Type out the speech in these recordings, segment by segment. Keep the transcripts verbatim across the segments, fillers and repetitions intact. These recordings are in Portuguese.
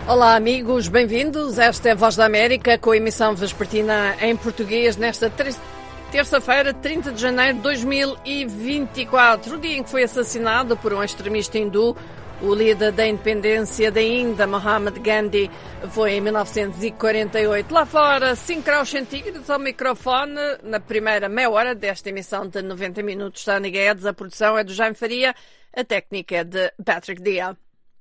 Olá amigos, bem-vindos. Esta é a Voz da América com a emissão vespertina em português nesta terça-feira, trinta de janeiro de dois mil e vinte e quatro, o dia em que foi assassinado por um extremista hindu o líder da independência da Índia, Mahatma Gandhi. Foi em mil novecentos e quarenta e oito. Lá fora, cinco graus centígrados ao microfone. Na primeira meia hora desta emissão de noventa minutos, Tânia Guedes. A produção é do Jaime Faria, a técnica é de Patrick Dia.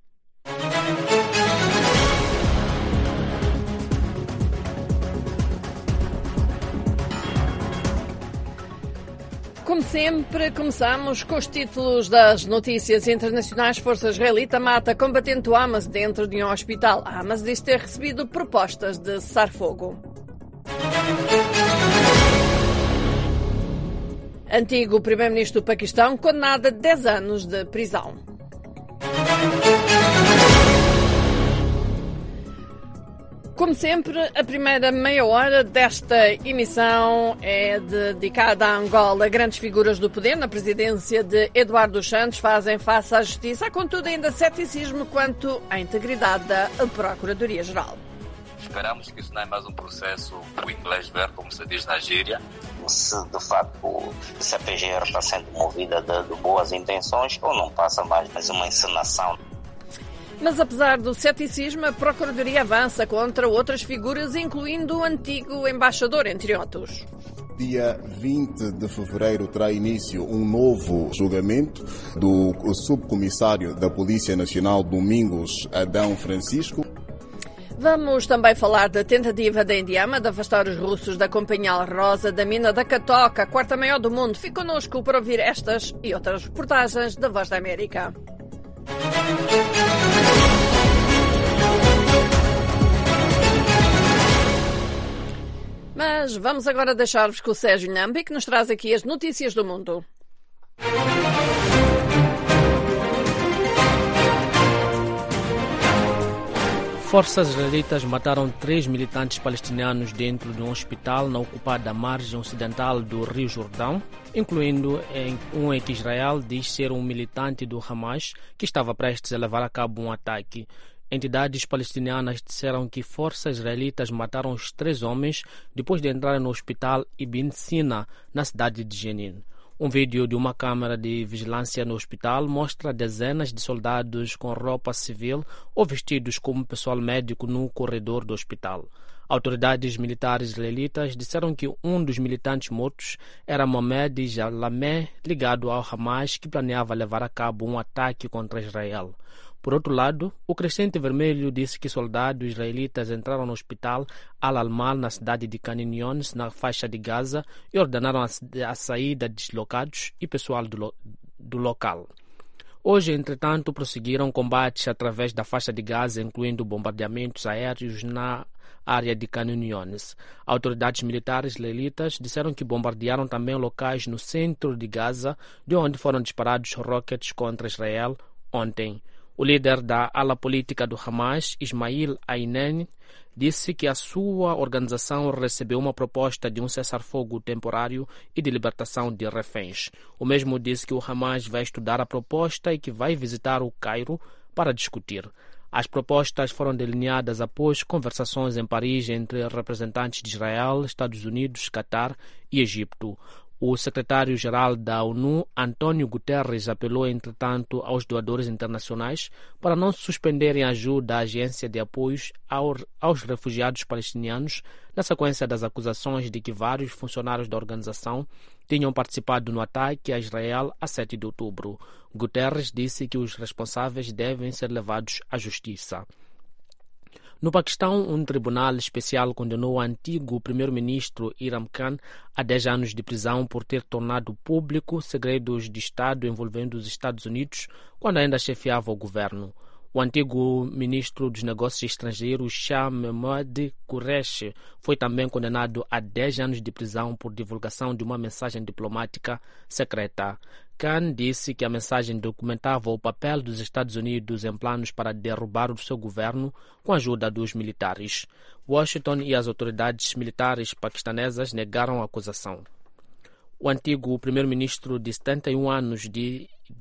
Como sempre, começamos com os títulos das notícias internacionais. Força israelita mata combatente do Hamas dentro de um hospital. A Hamas diz ter recebido propostas de cessar fogo. Antigo primeiro-ministro do Paquistão condenado a dez anos de prisão. Como sempre, a primeira meia hora desta emissão é dedicada a Angola. Grandes figuras do poder na presidência de Eduardo dos Santos fazem face à justiça, há contudo ainda ceticismo quanto à integridade da Procuradoria-Geral. Esperamos que isso não é mais um processo o inglês ver, como se diz na gíria. Se de facto o C P G R está sendo movida de, de boas intenções ou não passa mais, mas uma encenação. Mas apesar do ceticismo, a Procuradoria avança contra outras figuras, incluindo o antigo embaixador, entre outros. Dia vinte de fevereiro terá início um novo julgamento do subcomissário da Polícia Nacional, Domingos Adão Francisco. Vamos também falar da tentativa da Indiama de afastar os russos da Companhia Rosa da mina da Catoca, a quarta maior do mundo. Fique connosco para ouvir estas e outras reportagens da Voz da América. Mas vamos agora deixar-vos com o Sérgio Nambi, que nos traz aqui as notícias do mundo. Forças israelitas mataram três militantes palestinianos dentro de um hospital na ocupada margem ocidental do Rio Jordão, incluindo um em que Israel diz ser um militante do Hamas que estava prestes a levar a cabo um ataque. Entidades palestinianas disseram que forças israelitas mataram os três homens depois de entrarem no hospital Ibn Sina, na cidade de Jenin. Um vídeo de uma câmara de vigilância no hospital mostra dezenas de soldados com roupa civil ou vestidos como pessoal médico no corredor do hospital. Autoridades militares israelitas disseram que um dos militantes mortos era Mohamed Jalameh, ligado ao Hamas, que planeava levar a cabo um ataque contra Israel. Por outro lado, o Crescente Vermelho disse que soldados israelitas entraram no hospital Al-Almal, na cidade de Khan Younis, na faixa de Gaza, e ordenaram a, a saída de deslocados e pessoal do, do local. Hoje, entretanto, prosseguiram combates através da faixa de Gaza, incluindo bombardeamentos aéreos na área de Khan Younis. Autoridades militares israelitas disseram que bombardearam também locais no centro de Gaza, de onde foram disparados rockets contra Israel ontem. O líder da ala política do Hamas, Ismail Haniyeh, disse que a sua organização recebeu uma proposta de um cessar-fogo temporário e de libertação de reféns. O mesmo disse que o Hamas vai estudar a proposta e que vai visitar o Cairo para discutir. As propostas foram delineadas após conversações em Paris entre representantes de Israel, Estados Unidos, Catar e Egito. O secretário-geral da ONU, António Guterres, apelou, entretanto, aos doadores internacionais para não suspenderem a ajuda à agência de apoios aos refugiados palestinianos, na sequência das acusações de que vários funcionários da organização tinham participado no ataque a Israel a sete de outubro. Guterres disse que os responsáveis devem ser levados à justiça. No Paquistão, um tribunal especial condenou o antigo primeiro-ministro Imran Khan a dez anos de prisão por ter tornado público segredos de Estado envolvendo os Estados Unidos quando ainda chefiava o governo. O antigo ministro dos Negócios Estrangeiros, Shah Mehmood Qureshi, foi também condenado a dez anos de prisão por divulgação de uma mensagem diplomática secreta. Khan disse que a mensagem documentava o papel dos Estados Unidos em planos para derrubar o seu governo com a ajuda dos militares. Washington e as autoridades militares paquistanesas negaram a acusação. O antigo primeiro-ministro de setenta e um anos de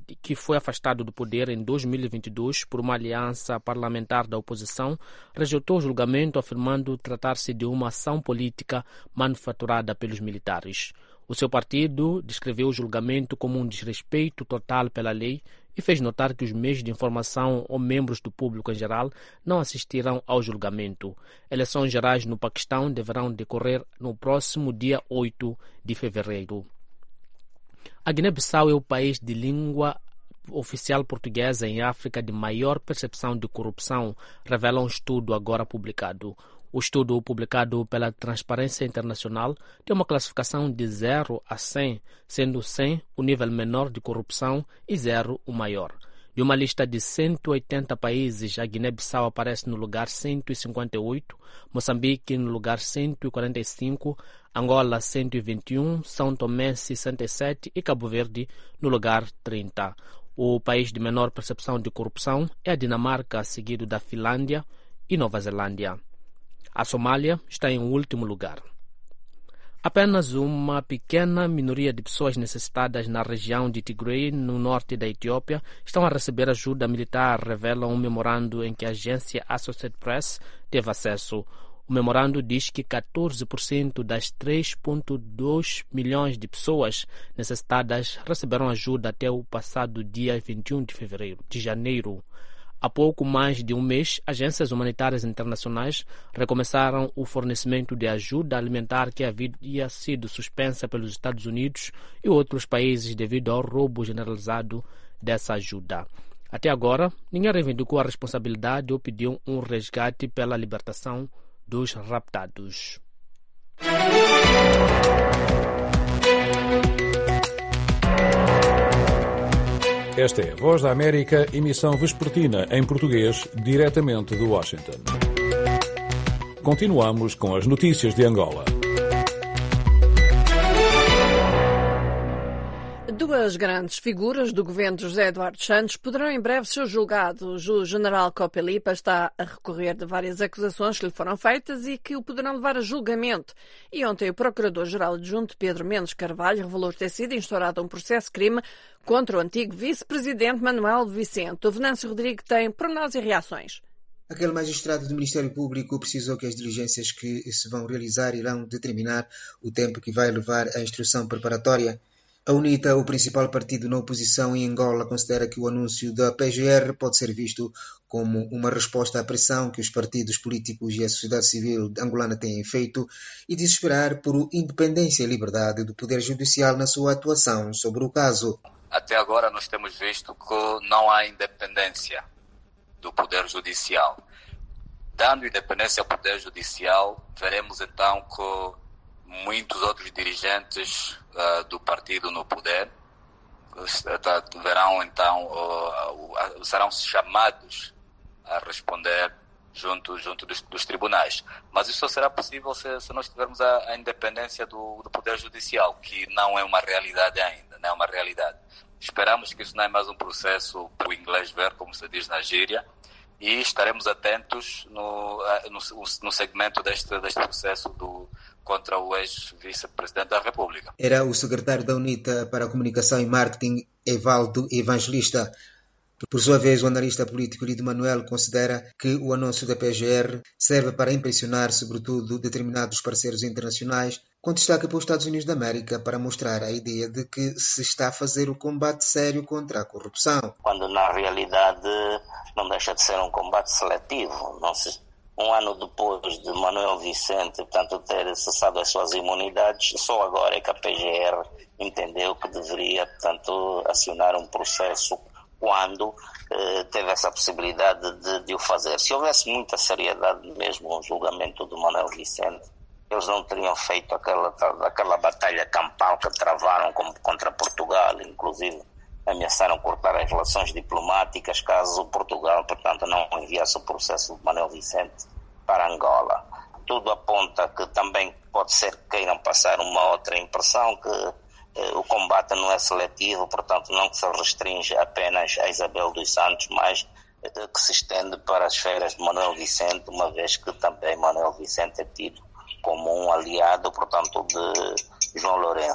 que foi afastado do poder em dois mil e vinte e dois por uma aliança parlamentar da oposição, rejeitou o julgamento, afirmando tratar-se de uma ação política manufaturada pelos militares. O seu partido descreveu o julgamento como um desrespeito total pela lei e fez notar que os meios de informação ou membros do público em geral não assistirão ao julgamento. Eleições gerais no Paquistão deverão decorrer no próximo dia oito de fevereiro. A Guiné-Bissau é o país de língua oficial portuguesa em África de maior percepção de corrupção, revela um estudo agora publicado. O estudo, publicado pela Transparência Internacional, tem uma classificação de zero a cem, sendo cem o nível menor de corrupção e zero o maior. De uma lista de cento e oitenta países, a Guiné-Bissau aparece no lugar cento e cinquenta e oito, Moçambique no lugar cento e quarenta e cinco, Angola cento e vinte e um, São Tomé sessenta e sete e Cabo Verde no lugar trinta. O país de menor percepção de corrupção é a Dinamarca, seguido da Finlândia e Nova Zelândia. A Somália está em último lugar. Apenas uma pequena minoria de pessoas necessitadas na região de Tigray, no norte da Etiópia, estão a receber ajuda militar, revela um memorando em que a agência Associated Press teve acesso. O memorando diz que catorze por cento das três vírgula dois milhões de pessoas necessitadas receberam ajuda até o passado dia vinte e um de fevereiro, de janeiro. Há pouco mais de um mês, agências humanitárias internacionais recomeçaram o fornecimento de ajuda alimentar que havia sido suspensa pelos Estados Unidos e outros países devido ao roubo generalizado dessa ajuda. Até agora, ninguém reivindicou a responsabilidade ou pediu um resgate pela libertação dos raptados. Esta é a Voz da América, emissão vespertina em português, diretamente de Washington. Continuamos com as notícias de Angola. Duas grandes figuras do governo de José Eduardo Santos poderão em breve ser julgados. O general Copelipa está a recorrer de várias acusações que lhe foram feitas e que o poderão levar a julgamento. E ontem o procurador-geral adjunto Pedro Mendes Carvalho revelou ter sido instaurado um processo-crime contra o antigo vice-presidente Manuel Vicente. O Venâncio Rodrigo tem pormenores e reações. Aquele magistrado do Ministério Público precisou que as diligências que se vão realizar irão determinar o tempo que vai levar a instrução preparatória. A UNITA, o principal partido na oposição em Angola, considera que o anúncio da P G R pode ser visto como uma resposta à pressão que os partidos políticos e a sociedade civil angolana têm feito e diz esperar por independência e liberdade do Poder Judicial na sua atuação sobre o caso. Até agora nós temos visto que não há independência do Poder Judicial. Dando independência ao Poder Judicial, veremos então que muitos outros dirigentes uh, do partido no poder uh, verão então uh, uh, serão chamados a responder junto, junto dos, dos tribunais. Mas isso só será possível se, se nós tivermos a, a independência do, do Poder Judicial, que não é uma realidade ainda, não é uma realidade. Esperamos que isso não é mais um processo para o inglês ver, como se diz na gíria, e estaremos atentos no, no, no segmento deste, deste processo do, contra o ex-vice-presidente da República. Era o secretário da UNITA para a Comunicação e Marketing, Evaldo Evangelista. Por sua vez, o analista político Lido Manuel considera que o anúncio da P G R serve para impressionar, sobretudo, determinados parceiros internacionais, com destaque para os Estados Unidos da América, para mostrar a ideia de que se está a fazer o combate sério contra a corrupção. Quando, na realidade, não deixa de ser um combate seletivo. Não se... Um ano depois de Manuel Vicente, portanto, ter cessado as suas imunidades, só agora é que a P G R entendeu que deveria, portanto, acionar um processo quando eh, teve essa possibilidade de, de o fazer. Se houvesse muita seriedade mesmo no julgamento do Manuel Vicente, eles não teriam feito aquela, aquela batalha campal que travaram como contra Portugal, inclusive ameaçaram cortar as relações diplomáticas caso Portugal, portanto, não enviasse o processo de Manuel Vicente para Angola. Tudo aponta que também pode ser que queiram passar uma outra impressão, que eh, o combate não é seletivo, portanto, não se restringe apenas a Isabel dos Santos, mas eh, que se estende para as esferas de Manuel Vicente, uma vez que também Manuel Vicente é tido como um aliado, portanto, de João Lourenço.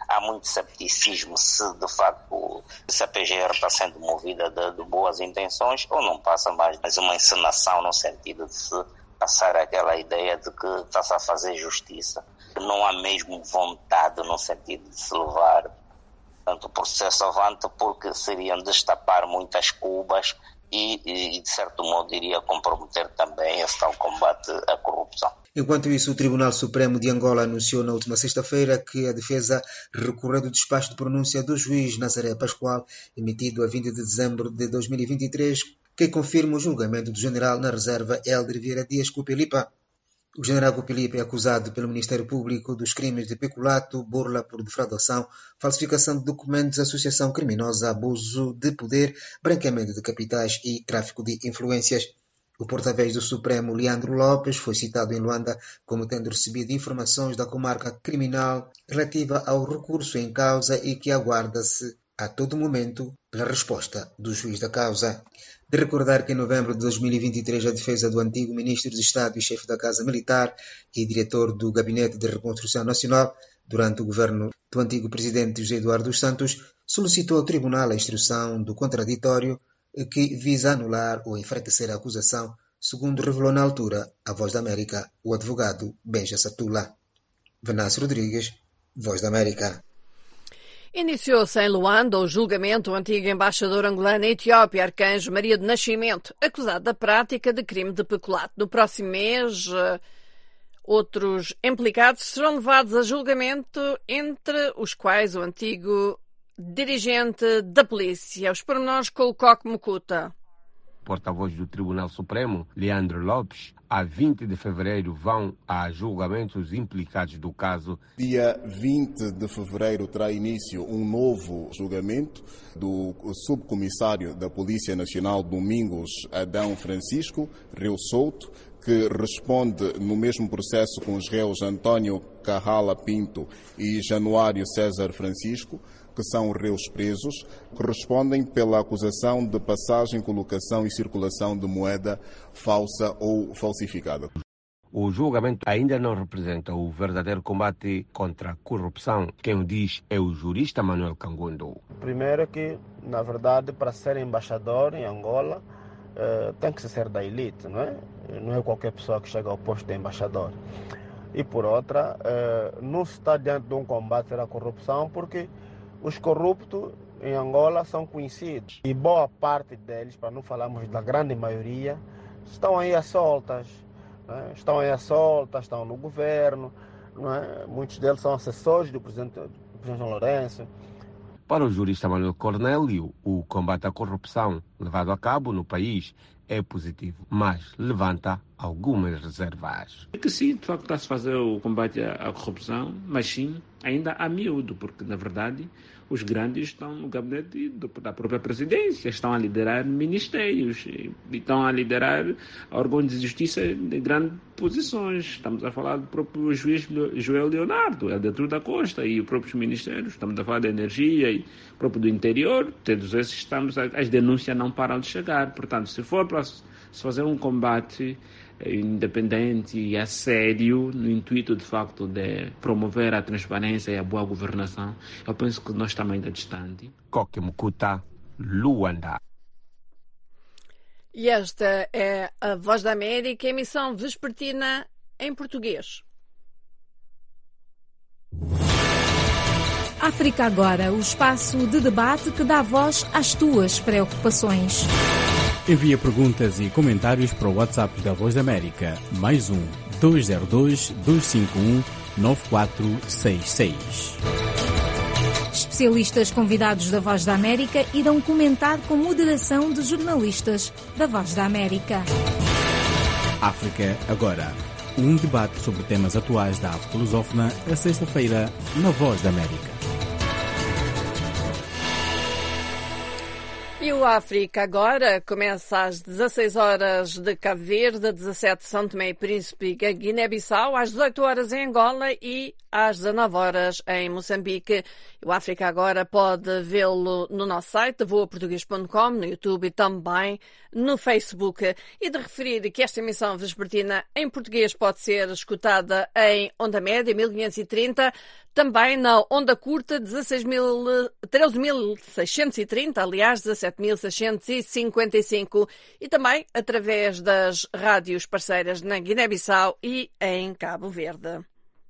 há muito cepticismo se de facto se a P G R está sendo movida de, de boas intenções ou não passa mais, mais uma encenação no sentido de se passar aquela ideia de que está-se a fazer justiça. Não há mesmo vontade no sentido de se levar tanto o processo avante, porque seriam destapar muitas cubas e, e de certo modo iria comprometer também esse tal combate à corrupção. Enquanto isso, o Tribunal Supremo de Angola anunciou na última sexta-feira que a defesa recorreu do despacho de pronúncia do juiz Nazaré Pascoal, emitido a vinte de dezembro de dois mil e vinte e três, que confirma o julgamento do general na reserva Hélder Vieira Dias Cupilipa. O general Cupilipa é acusado pelo Ministério Público dos crimes de peculato, burla por defraudação, falsificação de documentos, associação criminosa, abuso de poder, branqueamento de capitais e tráfico de influências. O porta-voz do Supremo, Leandro Lopes, foi citado em Luanda como tendo recebido informações da comarca criminal relativa ao recurso em causa e que aguarda-se a todo momento pela resposta do juiz da causa. De recordar que em novembro de dois mil e vinte e três a defesa do antigo ministro de Estado e chefe da Casa Militar e diretor do Gabinete de Reconstrução Nacional, durante o governo do antigo presidente José Eduardo dos Santos, solicitou ao tribunal a instrução do contraditório que visa anular ou enfraquecer a acusação, segundo revelou na altura a Voz da América o advogado Benja Satula. Venâncio Rodrigues, Voz da América. Iniciou-se em Luanda o julgamento do antigo embaixador angolano na Etiópia, Arcanjo Maria de Nascimento, acusado da prática de crime de peculato. No próximo mês, outros implicados serão levados a julgamento, entre os quais o antigo dirigente da polícia. Os pormenores com o Coque Mucuta. Porta-voz do Tribunal Supremo, Leandro Lopes, a vinte de fevereiro vão a julgamento os implicados do caso. Dia vinte de fevereiro terá início um novo julgamento do subcomissário da Polícia Nacional Domingos Adão Francisco, réu solto, que responde no mesmo processo com os réus António Carrala Pinto e Januário César Francisco, que são réus presos, que respondem pela acusação de passagem, colocação e circulação de moeda falsa ou falsificada. O julgamento ainda não representa o verdadeiro combate contra a corrupção. Quem o diz é o jurista Manuel Cangundo. Primeiro é que, na verdade, para ser embaixador em Angola, eh, tem que ser da elite, não é? Não é qualquer pessoa que chega ao posto de embaixador. E por outra, eh, não se está diante de um combate à corrupção, porque os corruptos em Angola são conhecidos e boa parte deles, para não falarmos da grande maioria, estão aí a soltas, né? Estão aí a soltas, estão no governo, não é? Muitos deles são assessores do presidente, do presidente João Lourenço. Para o jurista Manuel Cornélio, o combate à corrupção levado a cabo no país é positivo, mas levanta algumas reservas. É que sim, de facto está-se a fazer o combate à corrupção, mas sim, ainda a miúdo, porque na verdade os grandes estão no gabinete da própria presidência, estão a liderar ministérios, e estão a liderar órgãos de justiça de grandes posições. Estamos a falar do próprio juiz Joel Leonardo, é dentro da Costa, e os próprios ministérios, estamos a falar da energia e próprio do interior, todos esses estamos a, as denúncias não param de chegar. Portanto, se for para se fazer um combate independente e a sério, no intuito de facto de promover a transparência e a boa governação, eu penso que nós estamos ainda distantes. Coque Mucuta, Luanda. E esta é a Voz da América, emissão vespertina em português. África Agora, o espaço de debate que dá voz às tuas preocupações. Envia perguntas e comentários para o WhatsApp da Voz da América, mais um dois zero dois, dois cinco um, nove quatro seis seis. Especialistas convidados da Voz da América irão comentar com moderação de jornalistas da Voz da América. África Agora, um debate sobre temas atuais da África lusófona, a sexta-feira, na Voz da América. E o África Agora começa às dezasseis horas de Cabo Verde, dezassete São Tomé e Príncipe, Guiné-Bissau, às dezoito horas em Angola e às dezanove horas em Moçambique. O África Agora pode vê-lo no nosso site, voa português ponto com, no YouTube e também no Facebook. E de referir que esta emissão vespertina em português pode ser escutada em onda média mil quinhentos e trinta, também na onda curta treze mil seiscentos e trinta, aliás, dezassete mil seiscentos e cinquenta e cinco, e também através das rádios parceiras na Guiné-Bissau e em Cabo Verde.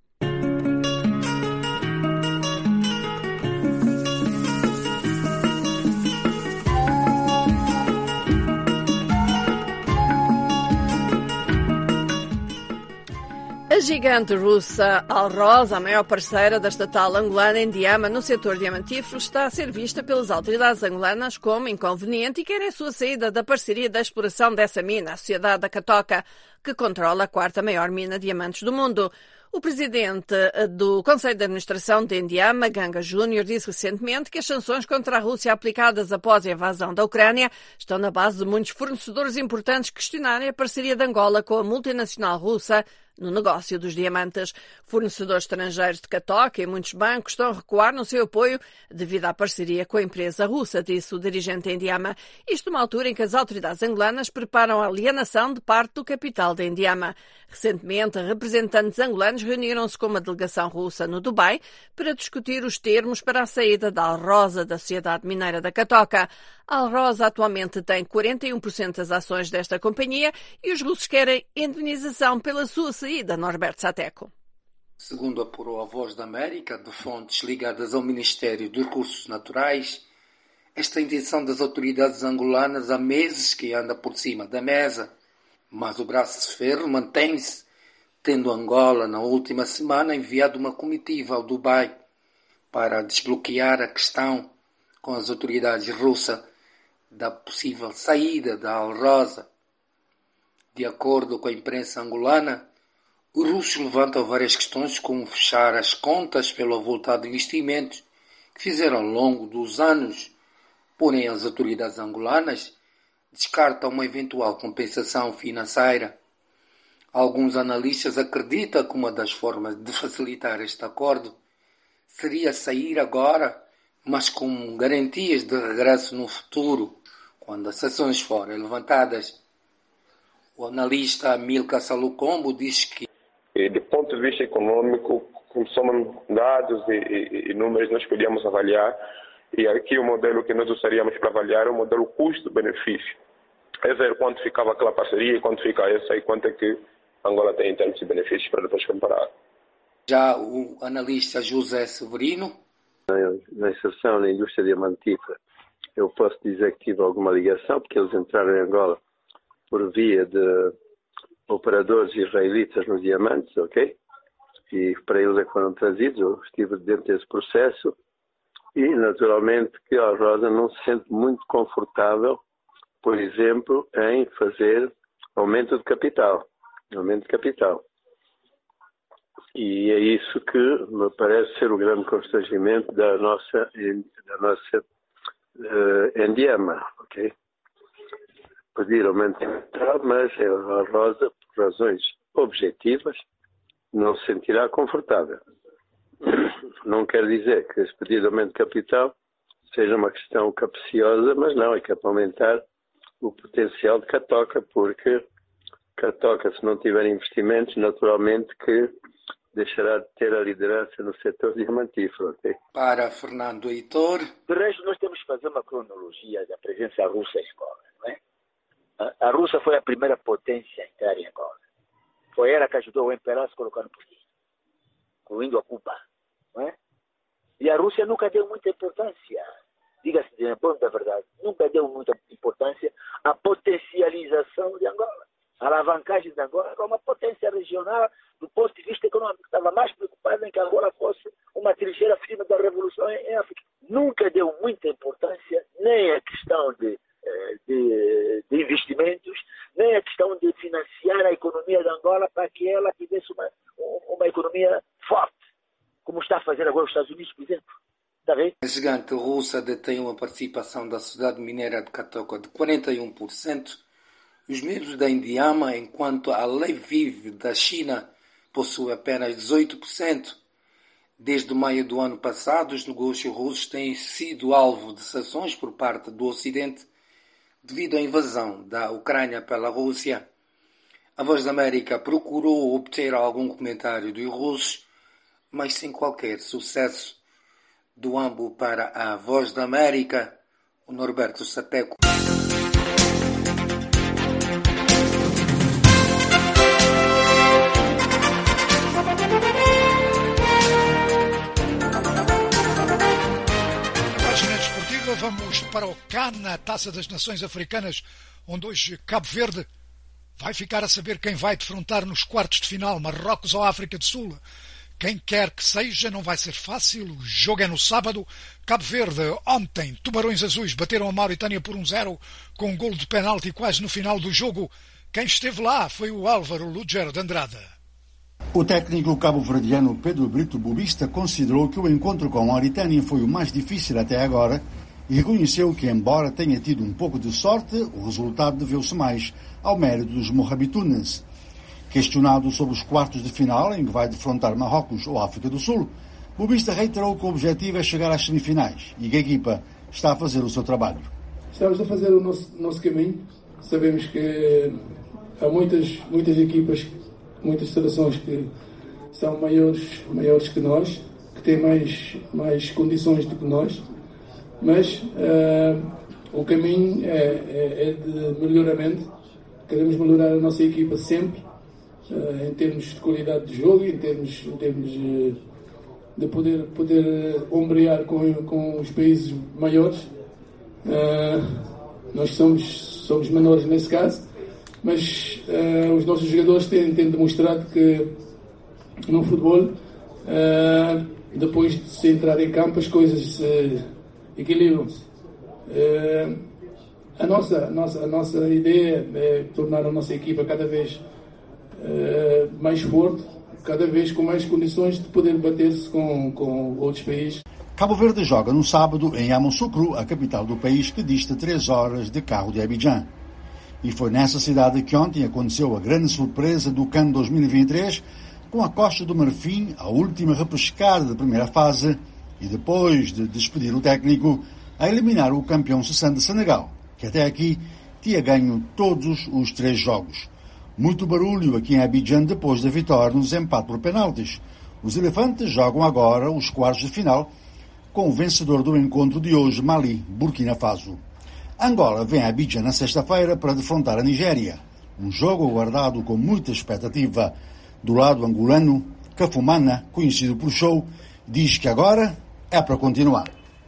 A gigante russa Alrosa, a maior parceira da estatal angolana Endiama no setor diamantífero, está a ser vista pelas autoridades angolanas como inconveniente e querem a sua saída da parceria da exploração dessa mina, a Sociedade da Catoca, que controla a quarta maior mina de diamantes do mundo. O presidente do Conselho de Administração de Endiama, Ganga Júnior, disse recentemente que as sanções contra a Rússia aplicadas após a invasão da Ucrânia estão na base de muitos fornecedores importantes questionarem a parceria de Angola com a multinacional russa no negócio dos diamantes. Fornecedores estrangeiros de Catoca e muitos bancos estão a recuar no seu apoio devido à parceria com a empresa russa, disse o dirigente Endiama. Isto numa altura em que as autoridades angolanas preparam a alienação de parte do capital de Endiama. Recentemente, representantes angolanos reuniram-se com uma delegação russa no Dubai para discutir os termos para a saída da Alrosa da Sociedade Mineira da Catoca. A Alrosa atualmente tem quarenta e um por cento das ações desta companhia e os russos querem indenização pela sua saída, Norberto Sateco. Segundo apurou a Voz da América, de fontes ligadas ao Ministério dos Recursos Naturais, esta intenção das autoridades angolanas há meses que anda por cima da mesa, mas o braço de ferro mantém-se, tendo Angola, na última semana, enviado uma comitiva ao Dubai para desbloquear a questão com as autoridades russas da possível saída da Alrosa. De acordo com a imprensa angolana, os russos levantam várias questões como fechar as contas pelo avultado investimento que fizeram ao longo dos anos, porém as autoridades angolanas descartam uma eventual compensação financeira. Alguns analistas acreditam que uma das formas de facilitar este acordo seria sair agora, mas com garantias de regresso no futuro, quando as sanções forem levantadas. O analista Amilcar Salucombo diz que, do ponto de vista econômico, como são dados e, e, e números, nós podíamos avaliar, e aqui o modelo que nós usaríamos para avaliar é o modelo custo-benefício. É ver quanto ficava aquela parceria e quanto fica essa e quanto é que Angola tem em termos de benefícios para depois comparar. Já o analista José Severino. Na inserção na indústria diamantífera, eu posso dizer que tive alguma ligação, porque eles entraram em Angola por via de operadores israelitas nos diamantes, ok? E para eles é que foram trazidos, eu estive dentro desse processo e, naturalmente, que a Alrosa não se sente muito confortável, por exemplo, em fazer aumento de capital. Aumento de capital. E é isso que me parece ser o grande constrangimento da nossa, da nossa uh, Endiama, ok? Pedir aumento de capital, mas a Alrosa, por razões objetivas, não se sentirá confortável. Não quer dizer que esse pedido de aumento de capital seja uma questão capciosa, mas não, é que é para aumentar o potencial de Catoca, porque Catoca, se não tiver investimentos, naturalmente que deixará de ter a liderança no setor diamantífero. Okay? Para Fernando Heitor. De resto, nós temos que fazer uma cronologia da presença russa em Angola. Não é? A, a Rússia foi a primeira potência a entrar em Angola. Foi ela que ajudou o imperador a se colocar no poder, incluindo a Cuba. Não é? E a Rússia nunca deu muita importância, diga-se de bom da verdade, nunca deu muita importância à potencialização de Angola. A alavancagem de Angola era uma potência regional do ponto de vista econômico. Estava mais preocupada em que Angola fosse uma trincheira firme da revolução em África. Nunca deu muita importância nem a questão de, de, de investimentos, nem a questão de financiar a economia de Angola para que ela tivesse uma, uma economia forte, como está a fazer agora os Estados Unidos, por exemplo. Está bem? A gigante russa detém uma participação da sociedade mineira de Catoca de quarenta e um por cento, os mesmos da Endiama, enquanto a Lviv da China possui apenas dezoito por cento. Desde maio do ano passado, os negócios russos têm sido alvo de sanções por parte do Ocidente devido à invasão da Ucrânia pela Rússia. A Voz da América procurou obter algum comentário dos russos, mas sem qualquer sucesso. Do Ambo para a Voz da América, o Norberto Sateco. Vamos para o CAN, a Taça das Nações Africanas, onde hoje Cabo Verde vai ficar a saber quem vai defrontar nos quartos de final, Marrocos ou África do Sul. Quem quer que seja, não vai ser fácil, o jogo é no sábado. Cabo Verde, ontem, Tubarões Azuis bateram a Mauritânia por um zero, com um golo de penalti quase no final do jogo. Quem esteve lá foi o Álvaro Luger de Andrade. O técnico cabo-verdiano Pedro Brito Bubista considerou que o encontro com a Mauritânia foi o mais difícil até agora e reconheceu que, embora tenha tido um pouco de sorte, o resultado deveu-se mais ao mérito dos mohabitunes. Questionado sobre os quartos de final, em que vai defrontar Marrocos ou África do Sul, Bubista reiterou que o objetivo é chegar às semifinais e que a equipa está a fazer o seu trabalho. Estamos a fazer o nosso, nosso caminho. Sabemos que há muitas, muitas equipas, muitas seleções que são maiores, maiores que nós, que têm mais, mais condições do que nós. Mas uh, o caminho é, é, é de melhoramento. Queremos melhorar a nossa equipa sempre, uh, em termos de qualidade de jogo, em termos, em termos de, de poder, poder ombrear com, com os países maiores. Uh, nós somos, somos menores nesse caso, mas uh, os nossos jogadores têm, têm demonstrado que no futebol, uh, depois de se entrar em campo, as coisas uh, equilibram-se. Uh, a, nossa, a, nossa, a nossa ideia é tornar a nossa equipa cada vez uh, mais forte, cada vez com mais condições de poder bater-se com, com outros países. Cabo Verde joga no sábado em Yamoussoukro, a capital do país, que dista três horas de carro de Abidjan. E foi nessa cidade que ontem aconteceu a grande surpresa do CAN dois mil e vinte e três, com a Costa do Marfim, a última repescada da primeira fase, e depois de despedir o técnico, a eliminar o campeão cessante de Senegal, que até aqui tinha ganho todos os três jogos. Muito barulho aqui em Abidjan depois da vitória no desempate por penaltis. Os elefantes jogam agora os quartos de final com o vencedor do encontro de hoje, Mali, Burkina Faso. Angola vem a Abidjan na sexta-feira para defrontar a Nigéria. Um jogo aguardado com muita expectativa. Do lado angolano, Cafumana, conhecido por Show, diz que agora é para continuar.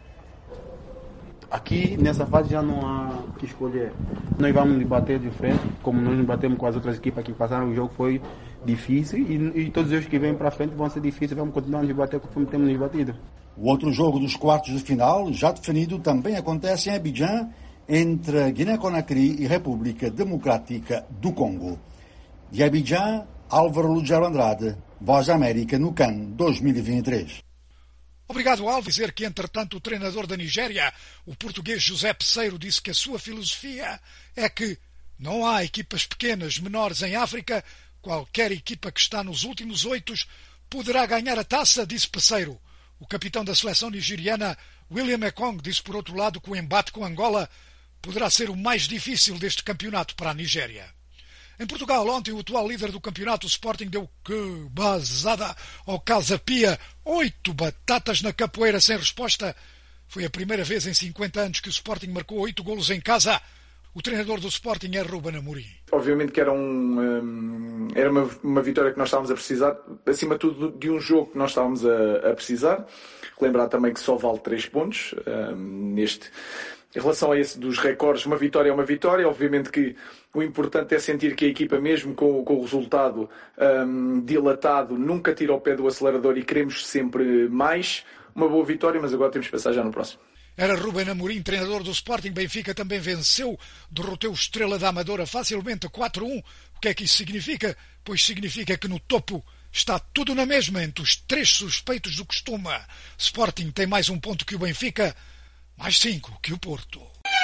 Aqui, nessa fase, já não há o que escolher. Nós vamos nos bater de frente, como nós nos batemos com as outras equipas que passaram. O jogo foi difícil e, e todos os que vêm para frente vão ser difíceis. Vamos continuar a nos bater conforme temos nos batido. O outro jogo dos quartos de final, já definido, também acontece em Abidjan, entre Guiné-Conakry e República Democrática do Congo. De Abidjan, Álvaro Lugero Andrade, Voz da América no CAN dois mil e vinte e três. Obrigado, Alves. Dizer que, entretanto, o treinador da Nigéria, o português José Peseiro, disse que a sua filosofia é que não há equipas pequenas, menores em África. Qualquer equipa que está nos últimos oito poderá ganhar a taça, disse Peseiro. O capitão da seleção nigeriana, William Ekong, disse, por outro lado, que o embate com Angola poderá ser o mais difícil deste campeonato para a Nigéria. Em Portugal, ontem, o atual líder do campeonato, o Sporting, deu que basada ao Casa Pia. Oito batatas na capoeira sem resposta. Foi a primeira vez em cinquenta anos que o Sporting marcou oito golos em casa. O treinador do Sporting é Ruben Amorim. Obviamente que era, um, um, era uma, uma vitória que nós estávamos a precisar, acima de tudo de um jogo que nós estávamos a, a precisar. Lembrar também que só vale três pontos um, neste... Em relação a esse dos recordes, uma vitória é uma vitória. Obviamente que o importante é sentir que a equipa, mesmo com, com o resultado um, dilatado, nunca tira o pé do acelerador e queremos sempre mais. Uma boa vitória, mas agora temos que pensar já no próximo. Era Ruben Amorim, treinador do Sporting. Benfica também venceu, derrotou o Estrela da Amadora facilmente a quatro a um. O que é que isso significa? Pois significa que no topo está tudo na mesma entre os três suspeitos do costume. Sporting tem mais um ponto que o Benfica, mais cinco que o Porto.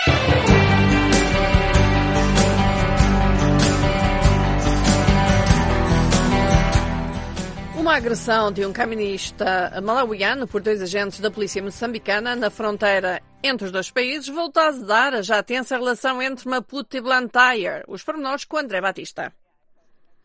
Uma agressão de um caminista malauiano por dois agentes da polícia moçambicana na fronteira entre os dois países voltou a azedar a já tensa relação entre Maputo e Blantyre. Os pormenores com André Batista.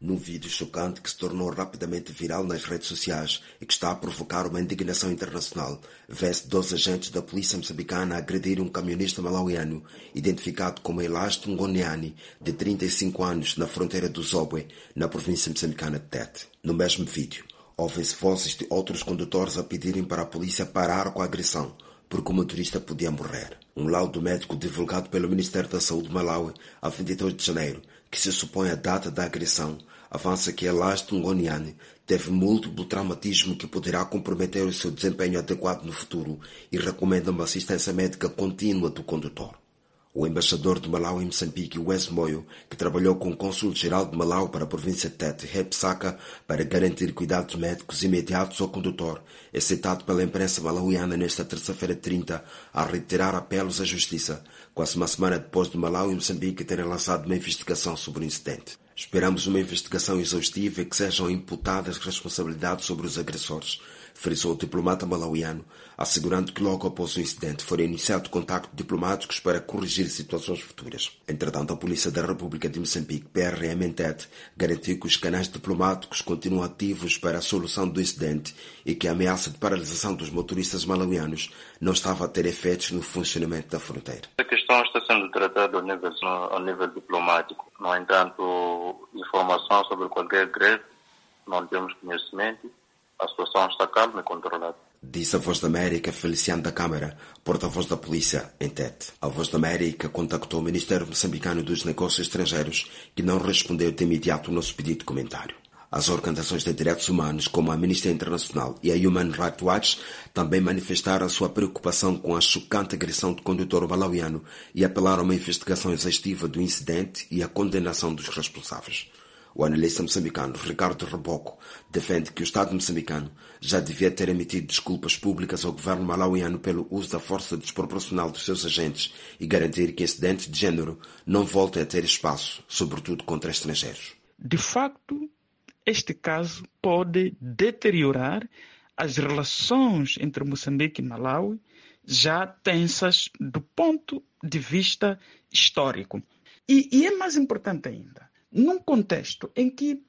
Num vídeo chocante que se tornou rapidamente viral nas redes sociais e que está a provocar uma indignação internacional, vê-se dois agentes da polícia moçambicana agredir um camionista malauiano, identificado como Elasto Ngoniani, de trinta e cinco anos, na fronteira do Zobwe, na província moçambicana de Tete. No mesmo vídeo, ouvem-se vozes de outros condutores a pedirem para a polícia parar com a agressão, porque o motorista podia morrer. Um laudo médico divulgado pelo Ministério da Saúde de Malawi, a vinte e dois de janeiro, que se supõe a data da agressão, avança que Elasto Ngoniani teve múltiplo traumatismo que poderá comprometer o seu desempenho adequado no futuro e recomenda uma assistência médica contínua do condutor. O embaixador de Malawi em Moçambique, Wes Moyo, que trabalhou com o cônsul-geral de Malawi para a província de Tete, Rep Saka, para garantir cuidados médicos imediatos ao condutor, é citado pela imprensa malauiana nesta terça-feira trinta a reiterar apelos à justiça, quase uma semana depois de Malawi e Moçambique terem lançado uma investigação sobre o incidente. Esperamos uma investigação exaustiva e que sejam imputadas responsabilidades sobre os agressores, frisou o diplomata malauiano, assegurando que logo após o incidente foram iniciados contactos diplomáticos para corrigir situações futuras. Entretanto, a Polícia da República de Moçambique, P R M em Tete, garantiu que os canais diplomáticos continuam ativos para a solução do incidente e que a ameaça de paralisação dos motoristas malauianos não estava a ter efeitos no funcionamento da fronteira. A questão está sendo tratada ao nível, ao nível diplomático. No entanto, informação sobre qualquer greve não temos conhecimento. A situação está calma e controlada. Disse a Voz da América Feliciano da Câmara, porta-voz da polícia em Tete. A Voz da América contactou o Ministério Moçambicano dos Negócios Estrangeiros, que não respondeu de imediato ao nosso pedido de comentário. As organizações de direitos humanos, como a Amnistia Internacional e a Human Rights Watch, também manifestaram a sua preocupação com a chocante agressão do condutor malauiano e apelaram a uma investigação exaustiva do incidente e a condenação dos responsáveis. O analista moçambicano Ricardo Reboco defende que o Estado moçambicano já devia ter emitido desculpas públicas ao governo malauiano pelo uso da força desproporcional dos seus agentes e garantir que incidentes de género não voltem a ter espaço, sobretudo contra estrangeiros. De facto, este caso pode deteriorar as relações entre Moçambique e Malawi, já tensas do ponto de vista histórico. E, e é mais importante ainda, num contexto em que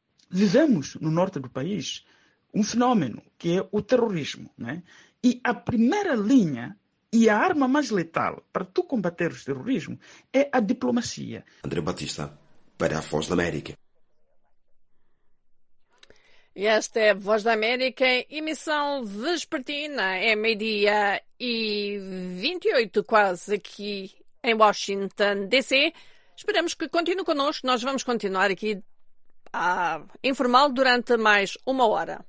vivemos no norte do país um fenômeno que é o terrorismo, né? E a primeira linha e a arma mais letal para tu combater o terrorismo é a diplomacia. André Batista, para a Voz da América. E esta é a Voz da América, emissão vespertina, é meio-dia e vinte e oito quase aqui em Washington, D C. Esperamos que continue connosco. Nós vamos continuar aqui a informá-lo durante mais uma hora.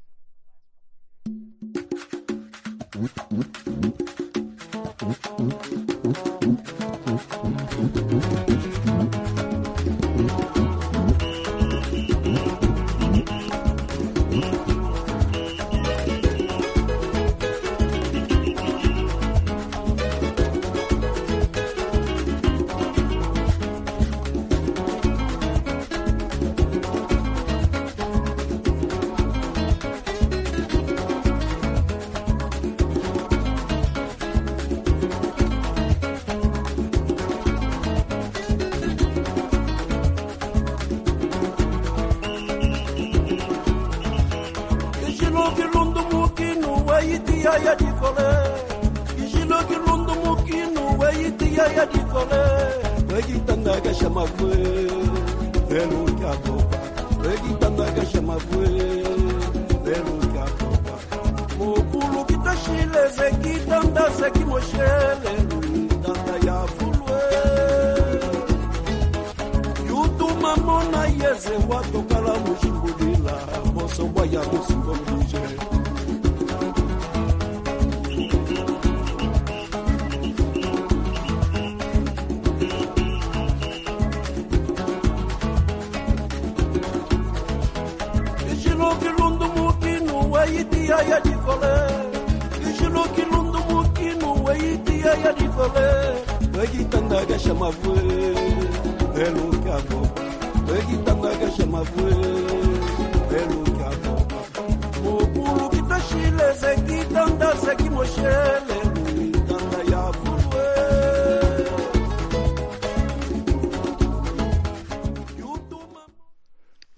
ya di kole Ijilo kilundu mukinu Waiti ya ya di kole Wegi tanda gasha mafwe Velu kaboba Wegi tanda gasha mafwe Velu kaboba Mokulu kitashile Zeki tanda zeki moshele Tanda ya fulwe Yutu mamona yeze Wato kala mushimbudila Moso waya musimbo mdije ya di kole Ijilo kilundu mukinu Waiti ya ya di kole Wegi tanda gasha mafwe Velu kaboba Wegi tanda gasha mafwe Velu kaboba Mokulu kitashile Zeki tanda zeki moshele Tanda ya fulwe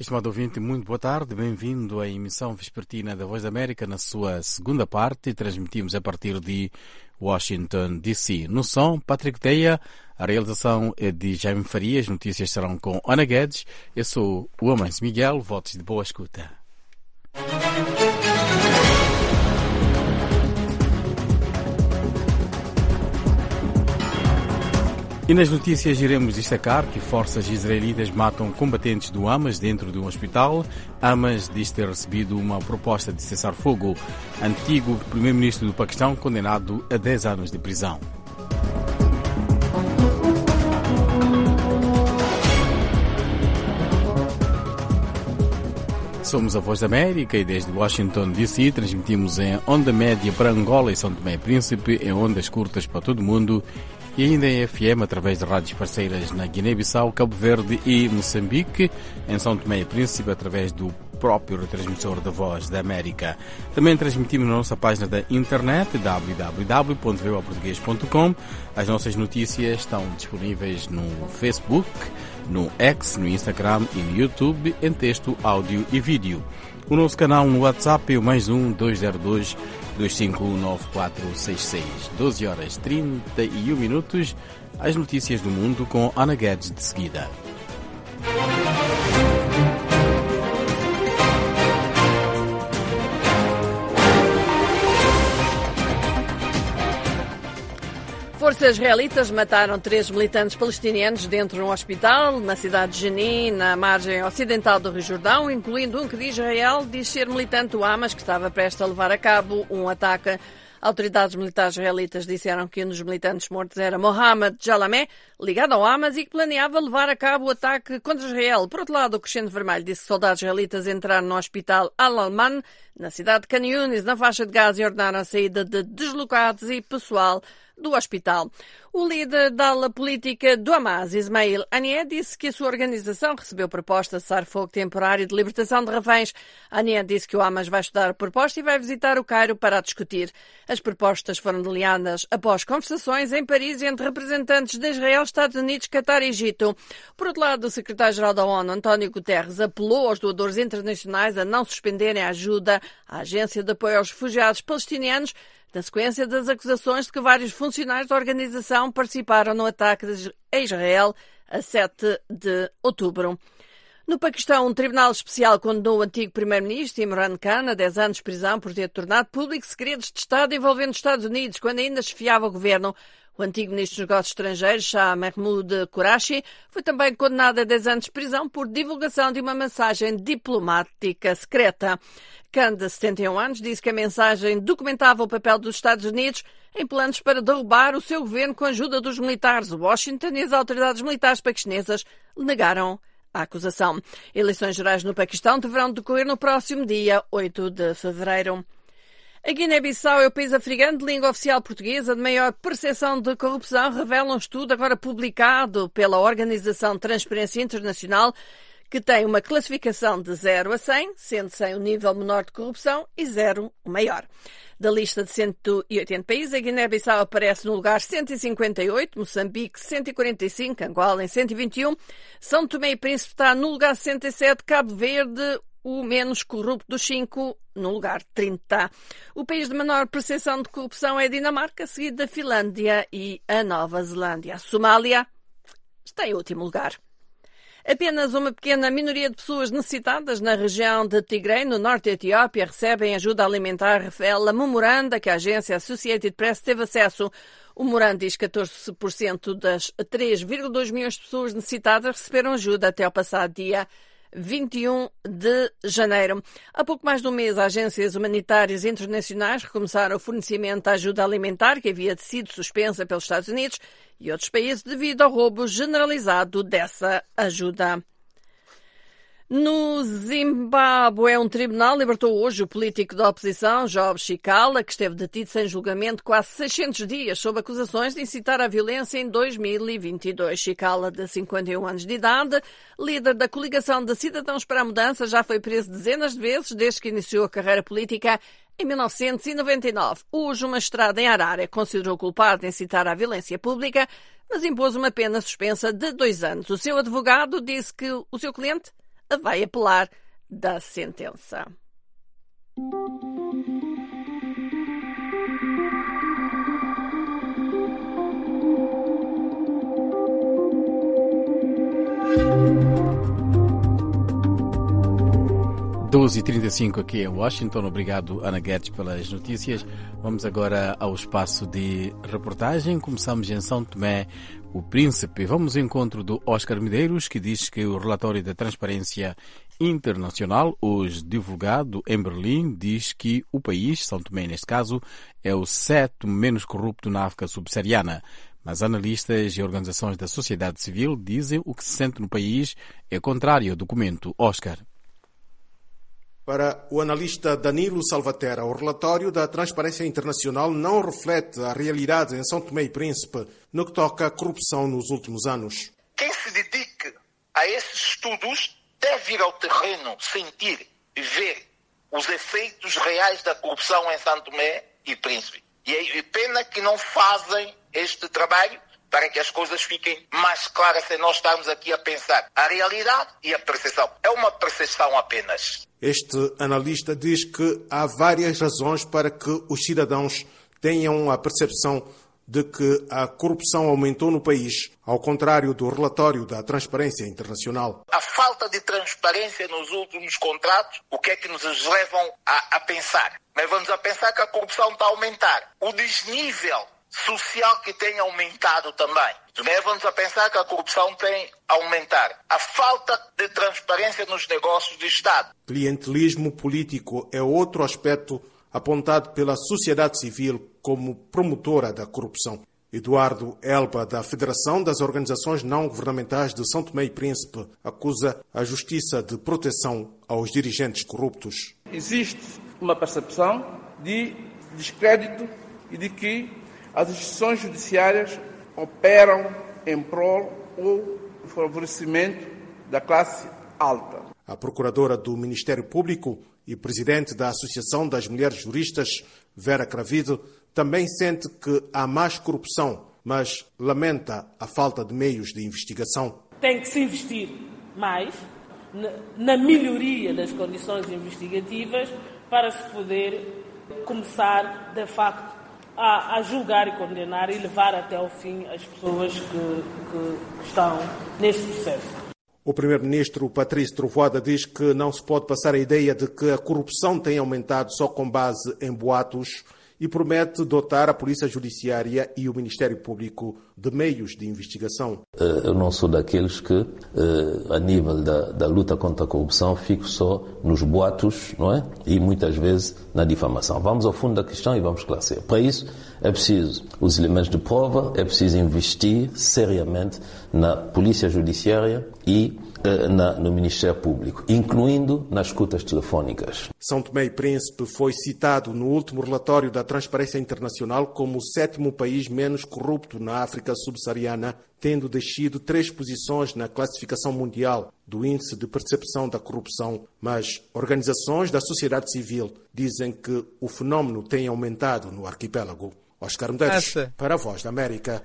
Estimado ouvinte, muito boa tarde. Bem-vindo à emissão vespertina da Voz da América na sua segunda parte. Transmitimos a partir de Washington, D C. No som, Patrick Teia. A realização é de Jaime Farias. Notícias serão com Ana Guedes. Eu sou o Amâncio Miguel. Votos de boa escuta. E nas notícias iremos destacar que forças israelitas matam combatentes do Hamas dentro de um hospital. Hamas diz ter recebido uma proposta de cessar-fogo. Antigo primeiro-ministro do Paquistão condenado a dez anos de prisão. Somos a Voz da América e desde Washington, D C transmitimos em onda média para Angola e São Tomé e Príncipe, em ondas curtas para todo o mundo e ainda em F M através de rádios parceiras na Guiné-Bissau, Cabo Verde e Moçambique, em São Tomé e Príncipe através do próprio retransmissor da Voz da América. Também transmitimos na nossa página da internet w w w ponto v o a português ponto com. As nossas notícias estão disponíveis no Facebook, no X, no Instagram e no YouTube em texto, áudio e vídeo. O nosso canal no WhatsApp é o mais um dois zero dois, dois cinco um, nove quatro seis seis. doze horas e trinta e um minutos. As notícias do mundo com Ana Guedes de seguida. Forças israelitas mataram três militantes palestinianos dentro de um hospital na cidade de Jenin, na margem ocidental do Rio Jordão, incluindo um que de Israel diz ser militante do Hamas, que estava prestes a levar a cabo um ataque. Autoridades militares israelitas disseram que um dos militantes mortos era Mohamed Jalameh, ligado ao Hamas e que planeava levar a cabo o ataque contra Israel. Por outro lado, o Crescente Vermelho disse que soldados israelitas entraram no hospital Al-Alman, na cidade de Khan Yunis, na faixa de Gaza, e ordenaram a saída de deslocados e pessoal do hospital. O líder da ala política do Hamas, Ismail Haniyeh, disse que a sua organização recebeu proposta de cessar-fogo temporário de libertação de reféns. Haniyeh disse que o Hamas vai estudar a proposta e vai visitar o Cairo para a discutir. As propostas foram delineadas após conversações em Paris entre representantes de Israel, Estados Unidos, Catar e Egito. Por outro lado, o secretário-geral da ONU, António Guterres, apelou aos doadores internacionais a não suspenderem a ajuda à Agência de Apoio aos Refugiados Palestinianos, na sequência das acusações de que vários funcionários da organização participaram no ataque a Israel a sete de outubro. No Paquistão, um tribunal especial condenou o antigo primeiro-ministro Imran Khan a dez anos de prisão por ter tornado público segredos de Estado envolvendo os Estados Unidos, quando ainda chefiava o governo. O antigo ministro dos Negócios Estrangeiros, Shah Mahmood Qureshi, foi também condenado a dez anos de prisão por divulgação de uma mensagem diplomática secreta. Khan, de setenta e um anos, disse que a mensagem documentava o papel dos Estados Unidos em planos para derrubar o seu governo com a ajuda dos militares. Washington e as autoridades militares paquistanesas negaram a acusação. Eleições gerais no Paquistão deverão decorrer no próximo dia oito de fevereiro. A Guiné-Bissau é o país africano de língua oficial portuguesa de maior percepção de corrupção, revela um estudo agora publicado pela Organização Transparência Internacional, que tem uma classificação de zero a cem, sendo cem o nível menor de corrupção e zero o maior. Da lista de cento e oitenta países, a Guiné-Bissau aparece no lugar cento e cinquenta e oito, Moçambique cento e quarenta e cinco, Angola em cento e vinte e um, São Tomé e Príncipe está no lugar sessenta e sete, Cabo Verde o menos corrupto dos cinco, no lugar trinta. O país de menor percepção de corrupção é a Dinamarca, seguido da Finlândia e a Nova Zelândia. A Somália está em último lugar. Apenas uma pequena minoria de pessoas necessitadas na região de Tigray, no norte da Etiópia, recebem ajuda alimentar, revela memoranda que a agência Associated Press teve acesso. O memorando diz que catorze por cento das três vírgula dois milhões de pessoas necessitadas receberam ajuda até ao passado dia vinte e um de janeiro. Há pouco mais de um mês, agências humanitárias internacionais recomeçaram o fornecimento de ajuda alimentar que havia sido suspensa pelos Estados Unidos e outros países devido ao roubo generalizado dessa ajuda. No Zimbábue, um tribunal libertou hoje o político da oposição, Job Chikala, que esteve detido sem julgamento quase seiscentos dias sob acusações de incitar à violência em dois mil e vinte e dois. Chikala, de cinquenta e um anos de idade, líder da coligação de Cidadãos para a Mudança, já foi preso dezenas de vezes desde que iniciou a carreira política em mil novecentos e noventa e nove. Hoje, uma estrada em Harare considerou culpado de incitar à violência pública, mas impôs uma pena suspensa de dois anos. O seu advogado disse que o seu cliente vai apelar da sentença. doze e trinta e cinco aqui em Washington. Obrigado, Ana Guedes, pelas notícias. Vamos agora ao espaço de reportagem. Começamos em São Tomé, o Príncipe. Vamos ao encontro do Oscar Medeiros, que diz que o relatório da Transparência Internacional, hoje divulgado em Berlim, diz que o país, São Tomé neste caso, é o sétimo menos corrupto na África subsaariana. Mas analistas e organizações da sociedade civil dizem o que se sente no país é contrário ao documento. Oscar. Para o analista Danilo Salvatera, o relatório da Transparência Internacional não reflete a realidade em São Tomé e Príncipe no que toca à corrupção nos últimos anos. Quem se dedique a esses estudos deve ir ao terreno, sentir e ver os efeitos reais da corrupção em São Tomé e Príncipe. E é pena que não fazem este trabalho para que as coisas fiquem mais claras sem nós estarmos aqui a pensar a realidade e a percepção. É uma percepção apenas. Este analista diz que há várias razões para que os cidadãos tenham a percepção de que a corrupção aumentou no país, ao contrário do relatório da Transparência Internacional. A falta de transparência nos últimos contratos, o que é que nos levam a, a pensar? Leva-nos a pensar que a corrupção está a aumentar. O desnível social que tem aumentado também. Leva-nos a pensar que a corrupção tem a aumentar. A falta de transparência nos negócios do Estado. Clientelismo político é outro aspecto apontado pela sociedade civil como promotora da corrupção. Eduardo Elba, da Federação das Organizações Não Governamentais de São Tomé e Príncipe, acusa a Justiça de proteção aos dirigentes corruptos. Existe uma percepção de descrédito e de que as instituições judiciárias operam em prol ou favorecimento da classe alta. A procuradora do Ministério Público e presidente da Associação das Mulheres Juristas, Vera Cravide, também sente que há mais corrupção, mas lamenta a falta de meios de investigação. Tem que se investir mais na melhoria das condições investigativas para se poder começar, de facto, A, a julgar e condenar e levar até ao fim as pessoas que, que estão neste processo. O primeiro-ministro Patrício Trovoada diz que não se pode passar a ideia de que a corrupção tem aumentado só com base em boatos e promete dotar a Polícia Judiciária e o Ministério Público de meios de investigação. Eu não sou daqueles que, a nível da, da luta contra a corrupção, fico só nos boatos, não é? E muitas vezes na difamação. Vamos ao fundo da questão e vamos esclarecer. Para isso é preciso os elementos de prova, é preciso investir seriamente na Polícia Judiciária e Na, no Ministério Público, incluindo nas escutas telefónicas. São Tomé e Príncipe foi citado no último relatório da Transparência Internacional como o sétimo país menos corrupto na África subsaariana, tendo descido três posições na classificação mundial do Índice de Percepção da Corrupção. Mas organizações da sociedade civil dizem que o fenómeno tem aumentado no arquipélago. Oscar Medeiros, para a Voz da América.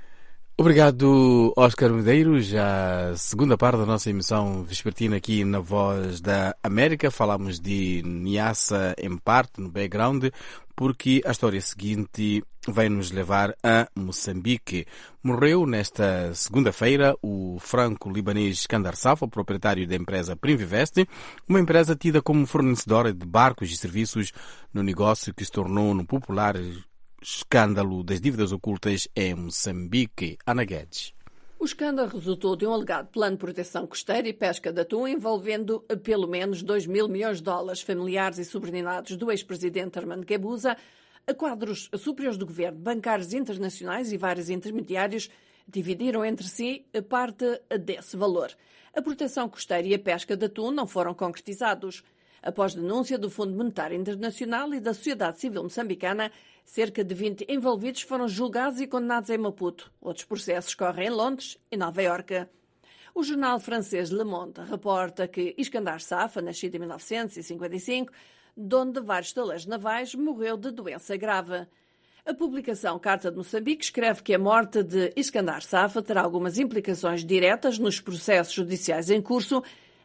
Obrigado, Oscar Medeiros. A segunda parte da nossa emissão vespertina aqui na Voz da América. Falamos de Niassa em parte, no background, porque a história seguinte vai nos levar a Moçambique. Morreu nesta segunda-feira o franco-libanês Iskandar Safa, proprietário da empresa Primvest, uma empresa tida como fornecedora de barcos e serviços no negócio que se tornou no popular escândalo das dívidas ocultas em Moçambique. Ana Guedes. O escândalo resultou de um alegado plano de proteção costeira e pesca de atum envolvendo pelo menos dois mil milhões de dólares familiares e subordinados do ex-presidente Armando Guebuza a quadros superiores do governo, bancários internacionais e vários intermediários dividiram entre si a parte desse valor. A proteção costeira e a pesca de atum não foram concretizados. Após denúncia do Fundo Monetário Internacional e da sociedade civil moçambicana, cerca de vinte envolvidos foram julgados e condenados em Maputo. Outros processos correm em Londres e Nova Iorque. O jornal francês Le Monde reporta que Iskandar Safa, nascido em mil novecentos e cinquenta e cinco, dono de vários taleiros navais, morreu de doença grave. A publicação Carta de Moçambique escreve que a morte de Iskandar Safa terá algumas implicações diretas nos processos judiciais em curso,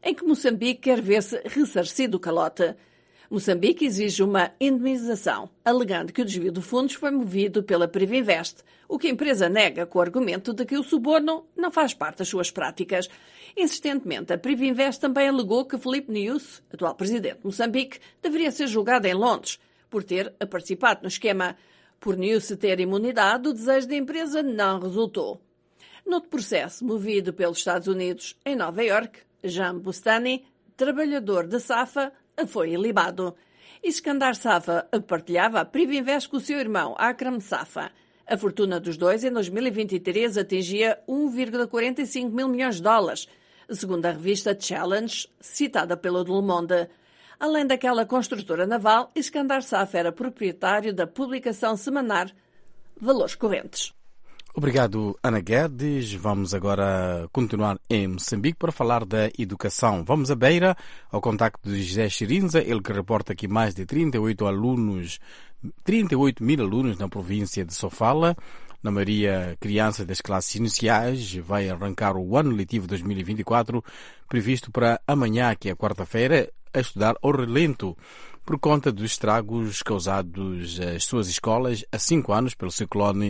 em que Moçambique quer ver-se ressarcido o calote. Moçambique exige uma indemnização, alegando que o desvio de fundos foi movido pela Privinvest, o que a empresa nega com o argumento de que o suborno não faz parte das suas práticas. Insistentemente, a Privinvest também alegou que Filipe Nyusi, atual presidente de Moçambique, deveria ser julgado em Londres por ter participado no esquema. Por Nyusi ter imunidade, o desejo da empresa não resultou. Noutro processo, movido pelos Estados Unidos em Nova Iorque, Jean Bustani, trabalhador da Safa, foi ilibado. Iskandar Safa partilhava a Privinvest com o seu irmão Akram Safa. A fortuna dos dois em dois mil e vinte e três atingia um vírgula quarenta e cinco mil milhões de dólares, segundo a revista Challenge, citada pelo Le Monde. Além daquela construtora naval, Iskandar Safa era proprietário da publicação semanal Valores Correntes. Obrigado, Ana Guedes. Vamos agora continuar em Moçambique para falar da educação. Vamos a Beira, ao contacto de José Chirinza, ele que reporta que mais de trinta e oito alunos, trinta e oito mil alunos na província de Sofala, na maioria crianças das classes iniciais, vai arrancar o ano letivo dois mil e vinte e quatro, previsto para amanhã, que é quarta-feira, a estudar ao relento, por conta dos estragos causados às suas escolas há cinco anos pelo ciclone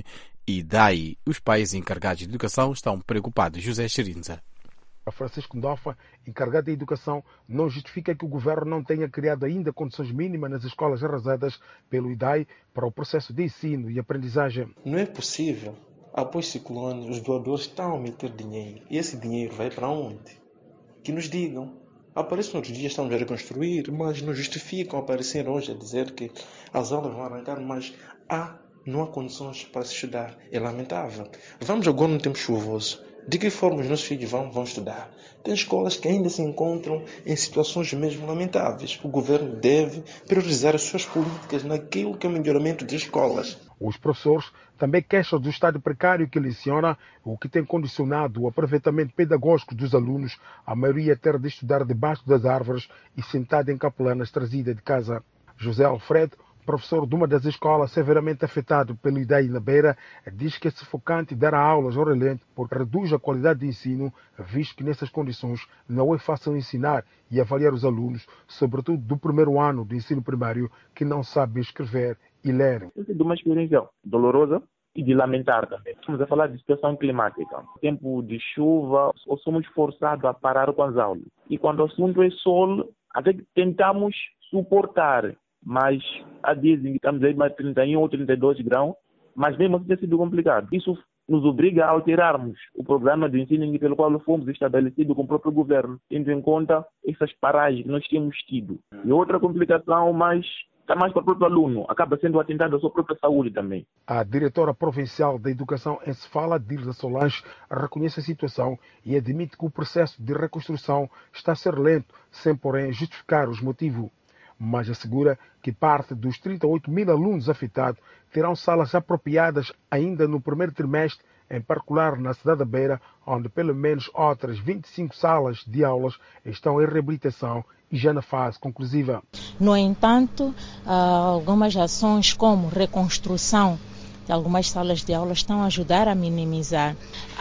Idai. Os pais encarregados de educação estão preocupados. José Chirinza. A Francisco Ndofa, encarregado da educação, não justifica que o governo não tenha criado ainda condições mínimas nas escolas arrasadas pelo Idai para o processo de ensino e aprendizagem. Não é possível. Após o ciclone, os doadores estão a meter dinheiro. E esse dinheiro vai para onde? Que nos digam. Aparecem outros dias, estamos a reconstruir, mas não justificam aparecer hoje a dizer que as aulas vão arrancar, mas há, não há condições para se estudar. É lamentável. Vamos agora no tempo chuvoso. De que forma os nossos filhos vão, vão estudar? Tem escolas que ainda se encontram em situações mesmo lamentáveis. O governo deve priorizar as suas políticas naquilo que é o melhoramento das escolas. Os professores também queixam do estado precário que leciona, o que tem condicionado o aproveitamento pedagógico dos alunos, a maioria ter de estudar debaixo das árvores e sentado em capelanas trazidas de casa. José Alfredo, professor de uma das escolas severamente afetado pelo Idai na Beira, diz que é sufocante dar aulas ao relento porque reduz a qualidade de ensino, visto que nessas condições não é fácil ensinar e avaliar os alunos, sobretudo do primeiro ano do ensino primário, que não sabem escrever e ler. É de uma experiência dolorosa e de lamentar também. Estamos a falar de situação climática. Tempo de chuva, ou somos forçados a parar com as aulas. E quando o assunto é sol, até que tentamos suportar. Mas há dias em que estamos aí mais trinta e um ou trinta e dois graus, mas mesmo assim tem sido complicado. Isso nos obriga a alterarmos o programa de ensino pelo qual fomos estabelecidos com o próprio governo, tendo em conta essas paragens que nós temos tido. E outra complicação, mas está mais para o próprio aluno, acaba sendo atentado à sua própria saúde também. A diretora provincial da Educação em Sofala, Dilsa Solange, reconhece a situação e admite que o processo de reconstrução está a ser lento, sem porém justificar os motivos. Mas assegura que parte dos trinta e oito mil alunos afetados terão salas apropriadas ainda no primeiro trimestre, em particular na cidade da Beira, onde pelo menos outras vinte e cinco salas de aulas estão em reabilitação e já na fase conclusiva. No entanto, algumas ações como reconstrução de algumas salas de aula estão a ajudar a minimizar.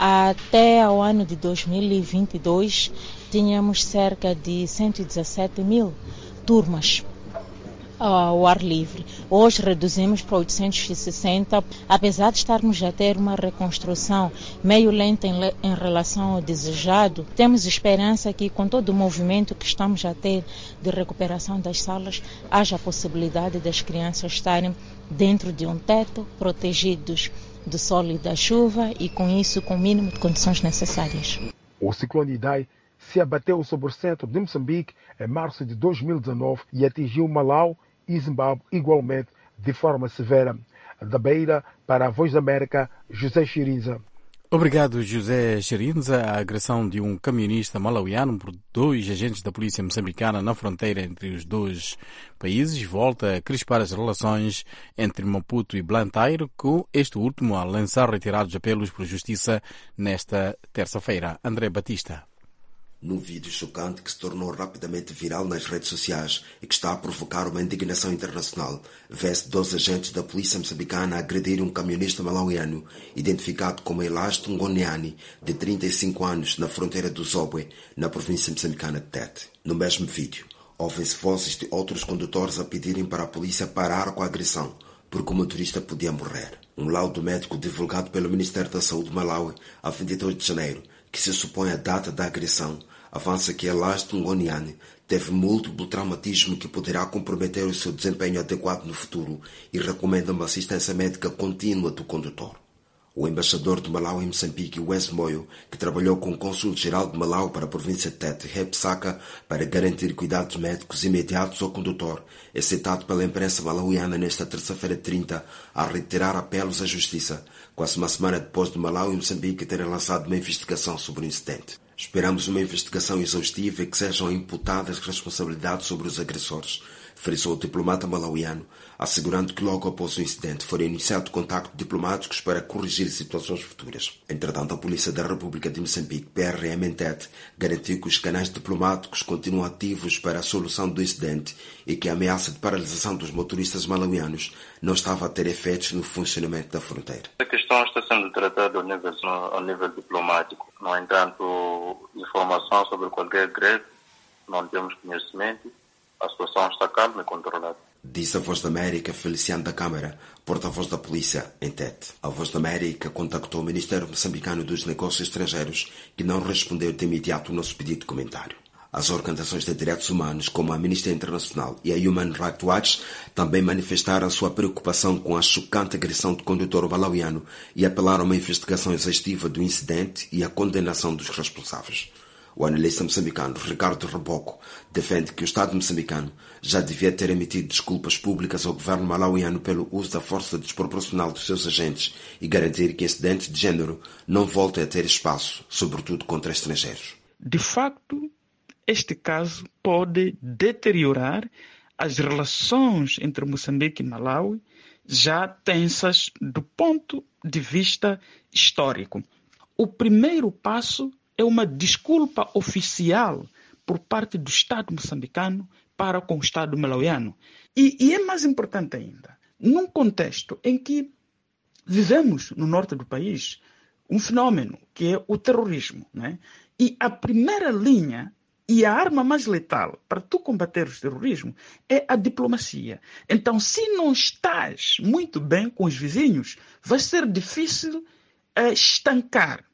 Até ao ano de dois mil e vinte e dois, tínhamos cerca de cento e dezassete mil turmas ao ar livre. Hoje reduzimos para oitocentos e sessenta, apesar de estarmos a ter uma reconstrução meio lenta em, em relação ao desejado. Temos esperança que com todo o movimento que estamos a ter de recuperação das salas, haja a possibilidade das crianças estarem dentro de um teto, protegidos do sol e da chuva e com isso com o mínimo de condições necessárias. O ciclone Idai se abateu sobre o centro de Moçambique em março de dois mil e dezenove e atingiu Malau e Zimbábue igualmente de forma severa. Da Beira, para a Voz da América, José Chirinza. Obrigado, José Chirinza. A agressão de um camionista malauiano por dois agentes da polícia moçambicana na fronteira entre os dois países volta a crispar as relações entre Maputo e Blantyre, com este último a lançar retirados apelos por justiça nesta terça-feira. André Batista. Num vídeo chocante que se tornou rapidamente viral nas redes sociais e que está a provocar uma indignação internacional, vê-se doze agentes da polícia moçambicana agredir um camionista malauiano, identificado como Elasto Ngoniani, de trinta e cinco anos, na fronteira do Zobwe, na província moçambicana de Tete. No mesmo vídeo, ouvem-se vozes de outros condutores a pedirem para a polícia parar com a agressão, porque o motorista podia morrer. Um laudo médico divulgado pelo Ministério da Saúde de Malawi, a vinte e dois de janeiro, que se supõe a data da agressão, avança que Elasto Ngoniani teve múltiplo traumatismo que poderá comprometer o seu desempenho adequado no futuro e recomenda uma assistência médica contínua do condutor. O embaixador de Malawi em Moçambique, Wes Moyo, que trabalhou com o cônsul-geral de Malawi para a província de Tete, Rep Saka, para garantir cuidados médicos imediatos ao condutor, é citado pela imprensa malauiana nesta terça-feira trinta a reiterar apelos à justiça, quase uma semana depois de Malawi e Moçambique terem lançado uma investigação sobre o incidente. Esperamos uma investigação exaustiva e que sejam imputadas responsabilidades sobre os agressores, frisou o diplomata malauiano, assegurando que logo após o incidente foram iniciados contactos diplomáticos para corrigir situações futuras. Entretanto, a Polícia da República de Moçambique, P R M em Tete, garantiu que os canais diplomáticos continuam ativos para a solução do incidente e que a ameaça de paralisação dos motoristas malauianos não estava a ter efeitos no funcionamento da fronteira. A questão está sendo tratada ao nível, ao nível diplomático. No entanto, informação sobre qualquer greve não temos conhecimento. A situação está calma e controlada. Diz a Voz da América Feliciano da Câmara, porta-voz da polícia em Tete. A Voz da América contactou o Ministério Moçambicano dos Negócios Estrangeiros, que não respondeu de imediato ao nosso pedido de comentário. As organizações de direitos humanos, como a Amnistia Internacional e a Human Rights Watch, também manifestaram sua preocupação com a chocante agressão do condutor malauiano e apelaram a uma investigação exaustiva do incidente e a condenação dos responsáveis. O analista moçambicano Ricardo Reboco defende que o Estado moçambicano já devia ter emitido desculpas públicas ao governo malauiano pelo uso da força desproporcional dos seus agentes e garantir que incidentes de género não voltem a ter espaço, sobretudo contra estrangeiros. De facto, este caso pode deteriorar as relações entre Moçambique e Malawi, já tensas do ponto de vista histórico. O primeiro passo é uma desculpa oficial por parte do Estado moçambicano para com o Estado malauiano. E, e é mais importante ainda, num contexto em que vivemos no norte do país um fenômeno que é o terrorismo, né? E a primeira linha e a arma mais letal para tu combater o terrorismo é a diplomacia. Então, se não estás muito bem com os vizinhos, vai ser difícil uh, estancar.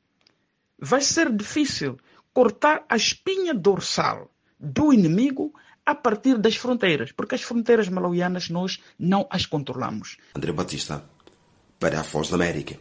Vai ser difícil cortar a espinha dorsal do inimigo a partir das fronteiras, porque as fronteiras malauianas nós não as controlamos. André Batista, para a Voz da América.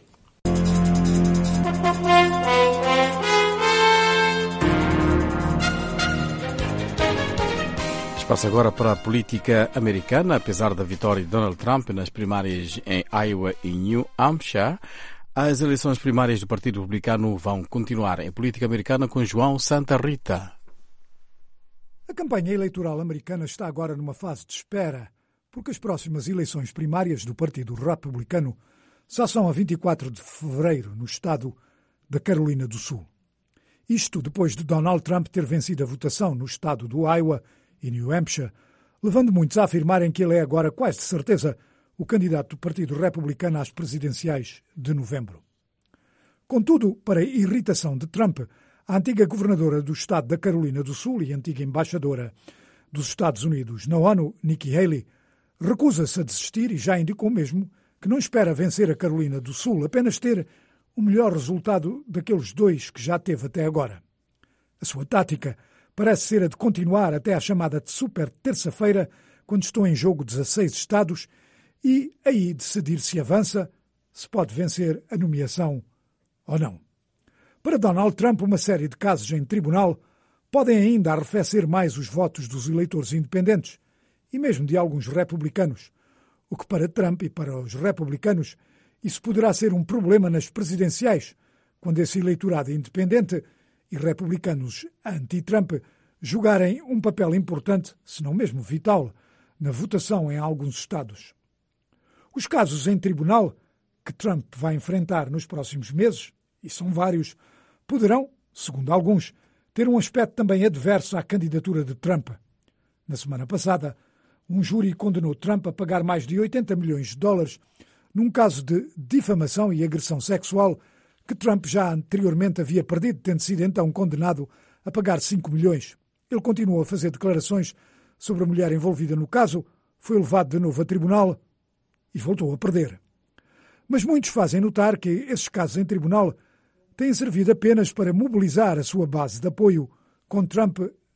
Passa agora para a política americana. Apesar da vitória de Donald Trump nas primárias em Iowa e New Hampshire, as eleições primárias do Partido Republicano vão continuar. Em política americana, com João Santa Rita. A campanha eleitoral americana está agora numa fase de espera, porque as próximas eleições primárias do Partido Republicano só são a vinte e quatro de fevereiro, no estado da Carolina do Sul. Isto depois de Donald Trump ter vencido a votação no estado do Iowa e New Hampshire, levando muitos a afirmarem que ele é agora quase de certeza o candidato do Partido Republicano às presidenciais de novembro. Contudo, para a irritação de Trump, a antiga governadora do estado da Carolina do Sul e antiga embaixadora dos Estados Unidos na ONU, Nikki Haley, recusa-se a desistir e já indicou mesmo que não espera vencer a Carolina do Sul, apenas ter o melhor resultado daqueles dois que já teve até agora. A sua tática parece ser a de continuar até à chamada de super terça-feira, quando estão em jogo dezasseis estados, e aí decidir se avança, se pode vencer a nomeação ou não. Para Donald Trump, uma série de casos em tribunal podem ainda arrefecer mais os votos dos eleitores independentes e mesmo de alguns republicanos, o que para Trump e para os republicanos isso poderá ser um problema nas presidenciais, quando esse eleitorado independente e republicanos anti-Trump jogarem um papel importante, se não mesmo vital, na votação em alguns estados. Os casos em tribunal que Trump vai enfrentar nos próximos meses, e são vários, poderão, segundo alguns, ter um aspecto também adverso à candidatura de Trump. Na semana passada, um júri condenou Trump a pagar mais de oitenta milhões de dólares num caso de difamação e agressão sexual que Trump já anteriormente havia perdido, tendo sido então condenado a pagar cinco milhões. Ele continuou a fazer declarações sobre a mulher envolvida no caso, foi levado de novo a tribunal e voltou a perder. Mas muitos fazem notar que esses casos em tribunal têm servido apenas para mobilizar a sua base de apoio, com Trump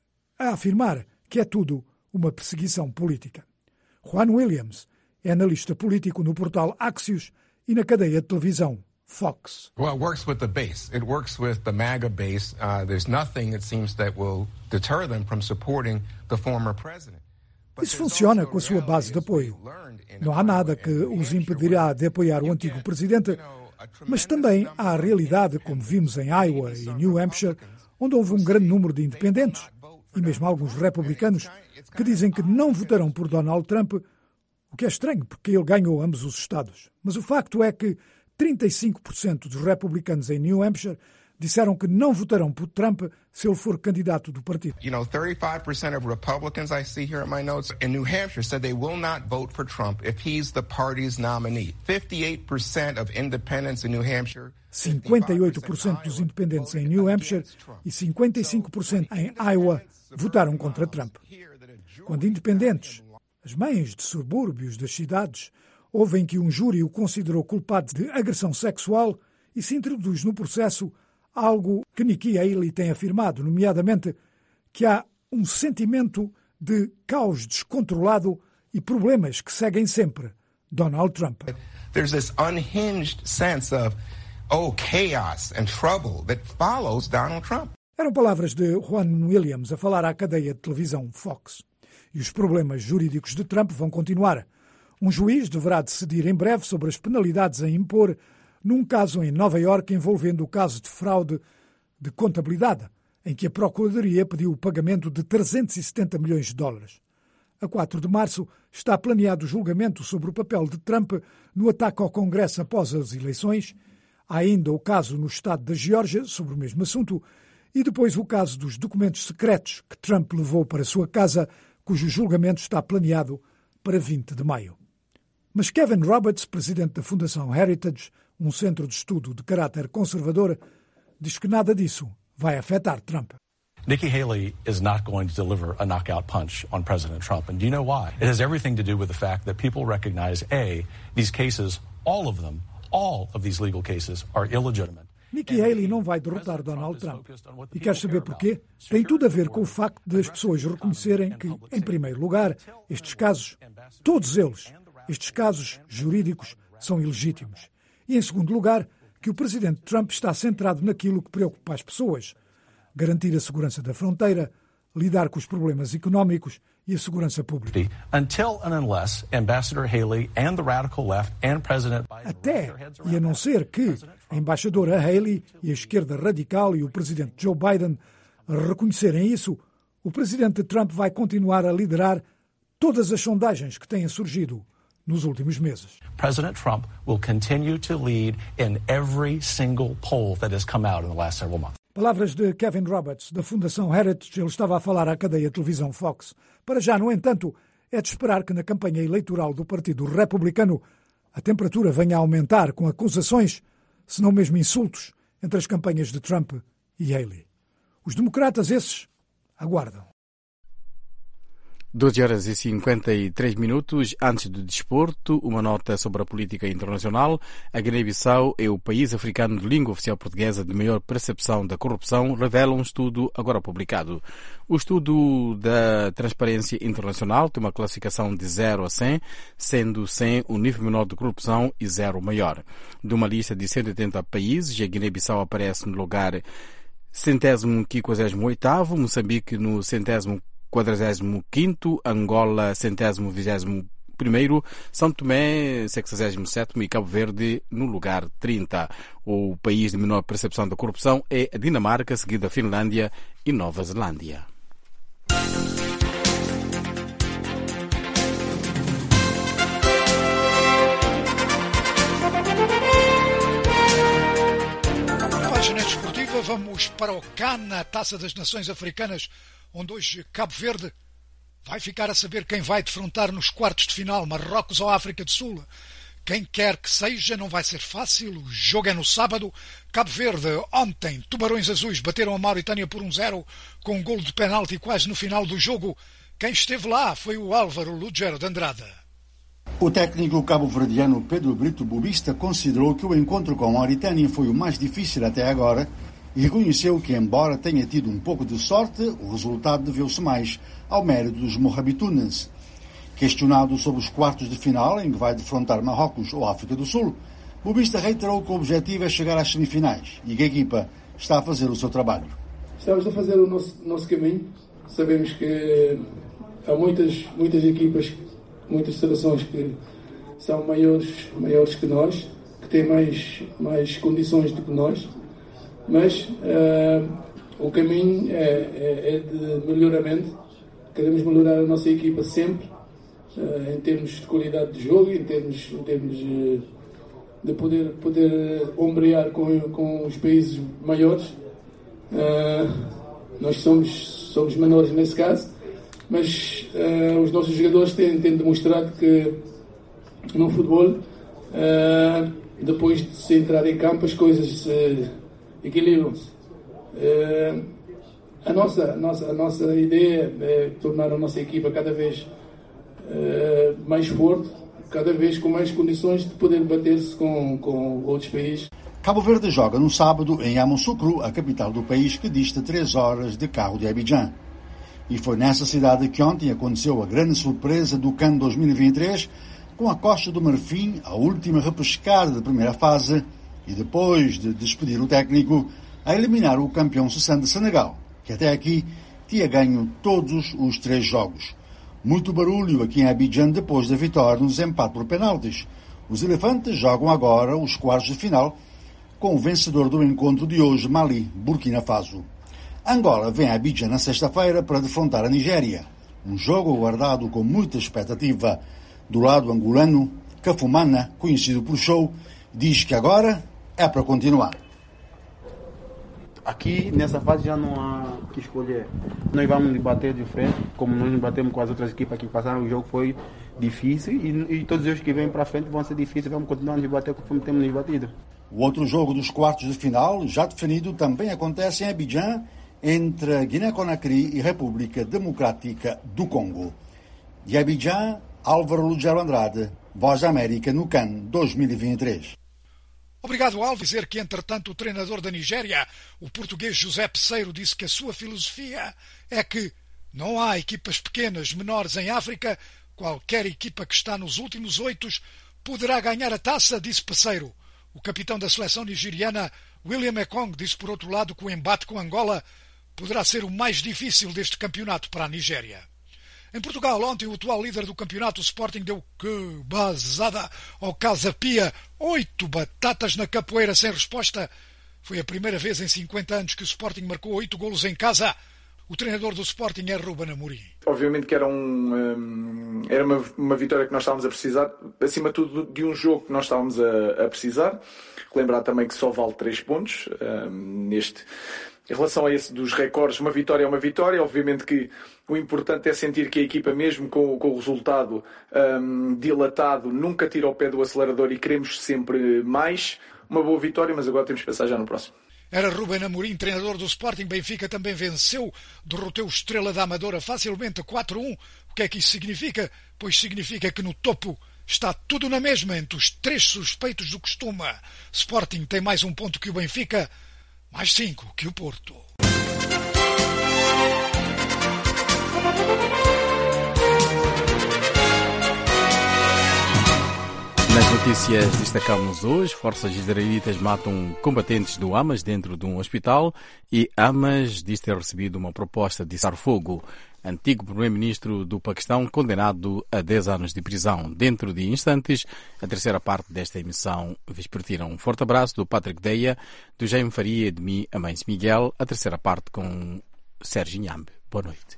a afirmar que é tudo uma perseguição política. Juan Williams é analista político no portal Axios e na cadeia de televisão Fox. Well, it works with the base. It works with the MAGA base. Uh, there's nothing, it seems, that will deter them from supporting the former president. Isso funciona com a sua base de apoio. Não há nada que os impedirá de apoiar o antigo presidente, mas também há a realidade, como vimos em Iowa e New Hampshire, onde houve um grande número de independentes, e mesmo alguns republicanos, que dizem que não votarão por Donald Trump, o que é estranho, porque ele ganhou ambos os estados. Mas o facto é que trinta e cinco por cento dos republicanos em New Hampshire disseram que não votarão por Trump se ele for candidato do partido. You know, thirty-five percent of Republicans I see here at my notes in New Hampshire said they will not vote for Trump if he's the party's nominee. fifty-eight percent of independents in New Hampshire. cinquenta e oito por cento dos independentes em New Hampshire e cinquenta e cinco por cento em Iowa votaram contra Trump. Quando independentes, as mães de subúrbios das cidades, ouvem que um júri o considerou culpado de agressão sexual e se introduz no processo algo que Nikki Haley tem afirmado, nomeadamente que há um sentimento de caos descontrolado e problemas que seguem sempre Donald Trump. There's this unhinged sense of, oh, chaos and trouble that follows Donald Trump. Eram palavras de Juan Williams a falar à cadeia de televisão Fox. E os problemas jurídicos de Trump vão continuar. Um juiz deverá decidir em breve sobre as penalidades a impor num caso em Nova Iorque envolvendo o caso de fraude de contabilidade, em que a Procuradoria pediu o pagamento de trezentos e setenta milhões de dólares. A quatro de março está planeado o julgamento sobre o papel de Trump no ataque ao Congresso após as eleições. Há ainda o caso no estado da Geórgia sobre o mesmo assunto e depois o caso dos documentos secretos que Trump levou para a sua casa, cujo julgamento está planeado para vinte de maio. Mas Kevin Roberts, presidente da Fundação Heritage, um centro de estudo de caráter conservador, diz que nada disso vai afetar Trump. Nikki Haley is not going to deliver a knockout punch on President Trump. And do you know why? It has everything to do with the fact that people recognize, A, these cases, all of them, all of these legal cases are illegitimate. Nikki Haley não vai derrotar Donald Trump. E quer saber porquê? Tem tudo a ver com o facto de as pessoas reconhecerem que, em primeiro lugar, estes casos, todos eles, estes casos jurídicos, são ilegítimos. E, em segundo lugar, que o presidente Trump está centrado naquilo que preocupa as pessoas: garantir a segurança da fronteira, lidar com os problemas económicos e a segurança pública. Until and unless Ambassador Haley and the radical left and President Biden... Até e a não ser que a embaixadora Haley e a esquerda radical e o presidente Joe Biden reconhecerem isso, o presidente Trump vai continuar a liderar todas as sondagens que têm surgido nos últimos meses. President Trump will continue to lead in every single poll that has come out in the last several months. Palavras de Kevin Roberts, da Fundação Heritage. Ele estava a falar à cadeia de televisão Fox. Para já, no entanto, é de esperar que na campanha eleitoral do Partido Republicano a temperatura venha a aumentar com acusações, se não mesmo insultos, entre as campanhas de Trump e Haley. Os democratas, esses, aguardam. doze horas e cinquenta e três minutos. Antes do desporto, uma nota sobre a política internacional. A Guiné-Bissau é o país africano de língua oficial portuguesa de maior percepção da corrupção, revela um estudo agora publicado. O estudo da Transparência Internacional tem uma classificação de zero a cem, sendo cem o nível menor de corrupção e zero o maior. De uma lista de cento e oitenta países, a Guiné-Bissau aparece no lugar centésimo quinquagésimo oitavo, Moçambique no centésimo quadragésimo quinto, Angola centésimo vigésimo primeiro, São Tomé sexagésimo sétimo e Cabo Verde no lugar trinta. O país de menor percepção da corrupção é a Dinamarca, seguida a Finlândia e Nova Zelândia. Renascença Esportiva, vamos para o CAN, a Taça das Nações Africanas, onde hoje Cabo Verde vai ficar a saber quem vai defrontar nos quartos de final, Marrocos ou África do Sul. Quem quer que seja, não vai ser fácil, o jogo é no sábado. Cabo Verde, ontem, Tubarões Azuis bateram a Mauritânia por um zero, com um golo de penalti quase no final do jogo. Quem esteve lá foi o Álvaro Lugero de Andrade. O técnico cabo-verdiano Pedro Brito Bubista considerou que o encontro com a Mauritânia foi o mais difícil até agora e reconheceu que, embora tenha tido um pouco de sorte, o resultado deveu-se mais ao mérito dos mohabitunes. Questionado sobre os quartos de final, em que vai defrontar Marrocos ou África do Sul, Bubista reiterou que o objetivo é chegar às semifinais e que a equipa está a fazer o seu trabalho. Estamos a fazer o nosso, nosso caminho. Sabemos que há muitas, muitas equipas, muitas seleções que são maiores, maiores que nós, que têm mais, mais condições do que nós, mas uh, o caminho é, é, é de melhoramento. Queremos melhorar a nossa equipa sempre, uh, em termos de qualidade de jogo, em termos, em termos de, de poder, poder ombrear com, com os países maiores. Uh, nós somos, somos menores nesse caso, mas uh, os nossos jogadores têm, têm demonstrado que no futebol, uh, depois de se entrar em campo, as coisas uh, equilibram-se. Uh, a, nossa, a, nossa, a nossa ideia é tornar a nossa equipa cada vez uh, mais forte, cada vez com mais condições de poder bater-se com, com outros países. Cabo Verde joga no sábado em Yamoussoukro, a capital do país, que dista três horas de carro de Abidjan. E foi nessa cidade que ontem aconteceu a grande surpresa do CAN dois mil e vinte e três, com a Costa do Marfim, a última repescada da primeira fase, e depois de despedir o técnico, a eliminar o campeão Sussã de Senegal, que até aqui tinha ganho todos os três jogos. Muito barulho aqui em Abidjan depois da vitória no desempate por penaltis. Os elefantes jogam agora os quartos de final com o vencedor do encontro de hoje, Mali, Burkina Faso. Angola vem a Abidjan na sexta-feira para defrontar a Nigéria. Um jogo aguardado com muita expectativa. Do lado angolano, Cafumana, conhecido por Show, diz que agora é para continuar. Aqui, nessa fase, já não há que escolher. Nós vamos nos bater de frente, como nós nos batemos com as outras equipas que passaram. O jogo foi difícil e, e todos os que vêm para frente vão ser difíceis. Vamos continuar a nos bater conforme temos nos batido. O outro jogo dos quartos de final, já definido, também acontece em Abidjan, entre Guiné-Conakry e República Democrática do Congo. De Abidjan, Álvaro Lugero Andrade, Voz da América no CAN dois mil e vinte e três. Obrigado, Alves. Dizer que, entretanto, o treinador da Nigéria, o português José Peseiro, disse que a sua filosofia é que não há equipas pequenas, menores em África. Qualquer equipa que está nos últimos oito poderá ganhar a taça, disse Peseiro. O capitão da seleção nigeriana, William Ekong, disse por outro lado que o embate com Angola poderá ser o mais difícil deste campeonato para a Nigéria. Em Portugal, ontem, o atual líder do campeonato, o Sporting, deu que basada ao Casa Pia. Oito batatas na capoeira sem resposta. Foi a primeira vez em cinquenta anos que o Sporting marcou oito golos em casa. O treinador do Sporting é Ruben Amorim. Obviamente que era, um, um, era uma, uma vitória que nós estávamos a precisar, acima de tudo de um jogo que nós estávamos a, a precisar. Lembrar também que só vale três pontos um, neste... Em relação a esse dos recordes, uma vitória é uma vitória. Obviamente que o importante é sentir que a equipa, mesmo com, com o resultado um, dilatado, nunca tira o pé do acelerador e queremos sempre mais. Uma boa vitória, mas agora temos que pensar já no próximo. Era Ruben Amorim, treinador do Sporting. Benfica também venceu, derrotou o Estrela da Amadora facilmente a quatro a um. O que é que isso significa? Pois significa que no topo está tudo na mesma entre os três suspeitos do costume. Sporting tem mais um ponto que o Benfica, mais cinco que o Porto. Nas notícias destacamos hoje, forças israelitas matam combatentes do Hamas dentro de um hospital e Hamas diz ter recebido uma proposta de cessar fogo. Antigo primeiro-ministro do Paquistão condenado a dez anos de prisão. Dentro de instantes, a terceira parte desta emissão vespertina. Um forte abraço do Patrick Deia, do Jaime Faria e de mim, Amães Miguel. A terceira parte com Sérgio Inhambe. Boa noite.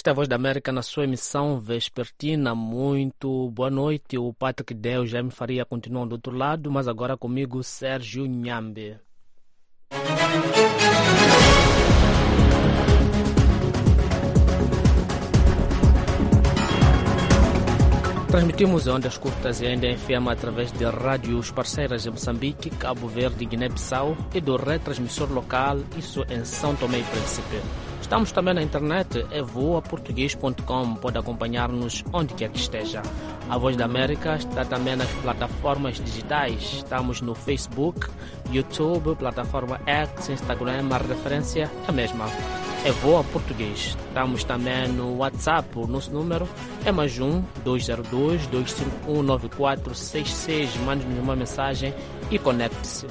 Esta é a Voz da América na sua emissão vespertina. Muito boa noite. O Patrick Deus, Jaime Faria continuam do outro lado, mas agora comigo Sérgio Nhambe. Transmitimos em ondas curtas e ainda em F M através de rádios parceiras em Moçambique, Cabo Verde e Guiné-Bissau e do retransmissor local, isso em São Tomé e Príncipe. Estamos também na internet, é voa português ponto com, pode acompanhar-nos onde quer que esteja. A Voz da América está também nas plataformas digitais, estamos no Facebook, YouTube, plataforma X, Instagram, a referência é a mesma. É Voa Português. Estamos também no WhatsApp, o nosso número é mais um, dois zero dois, dois cinco um, nove quatro seis seis. Mande-nos uma mensagem e conecte-se.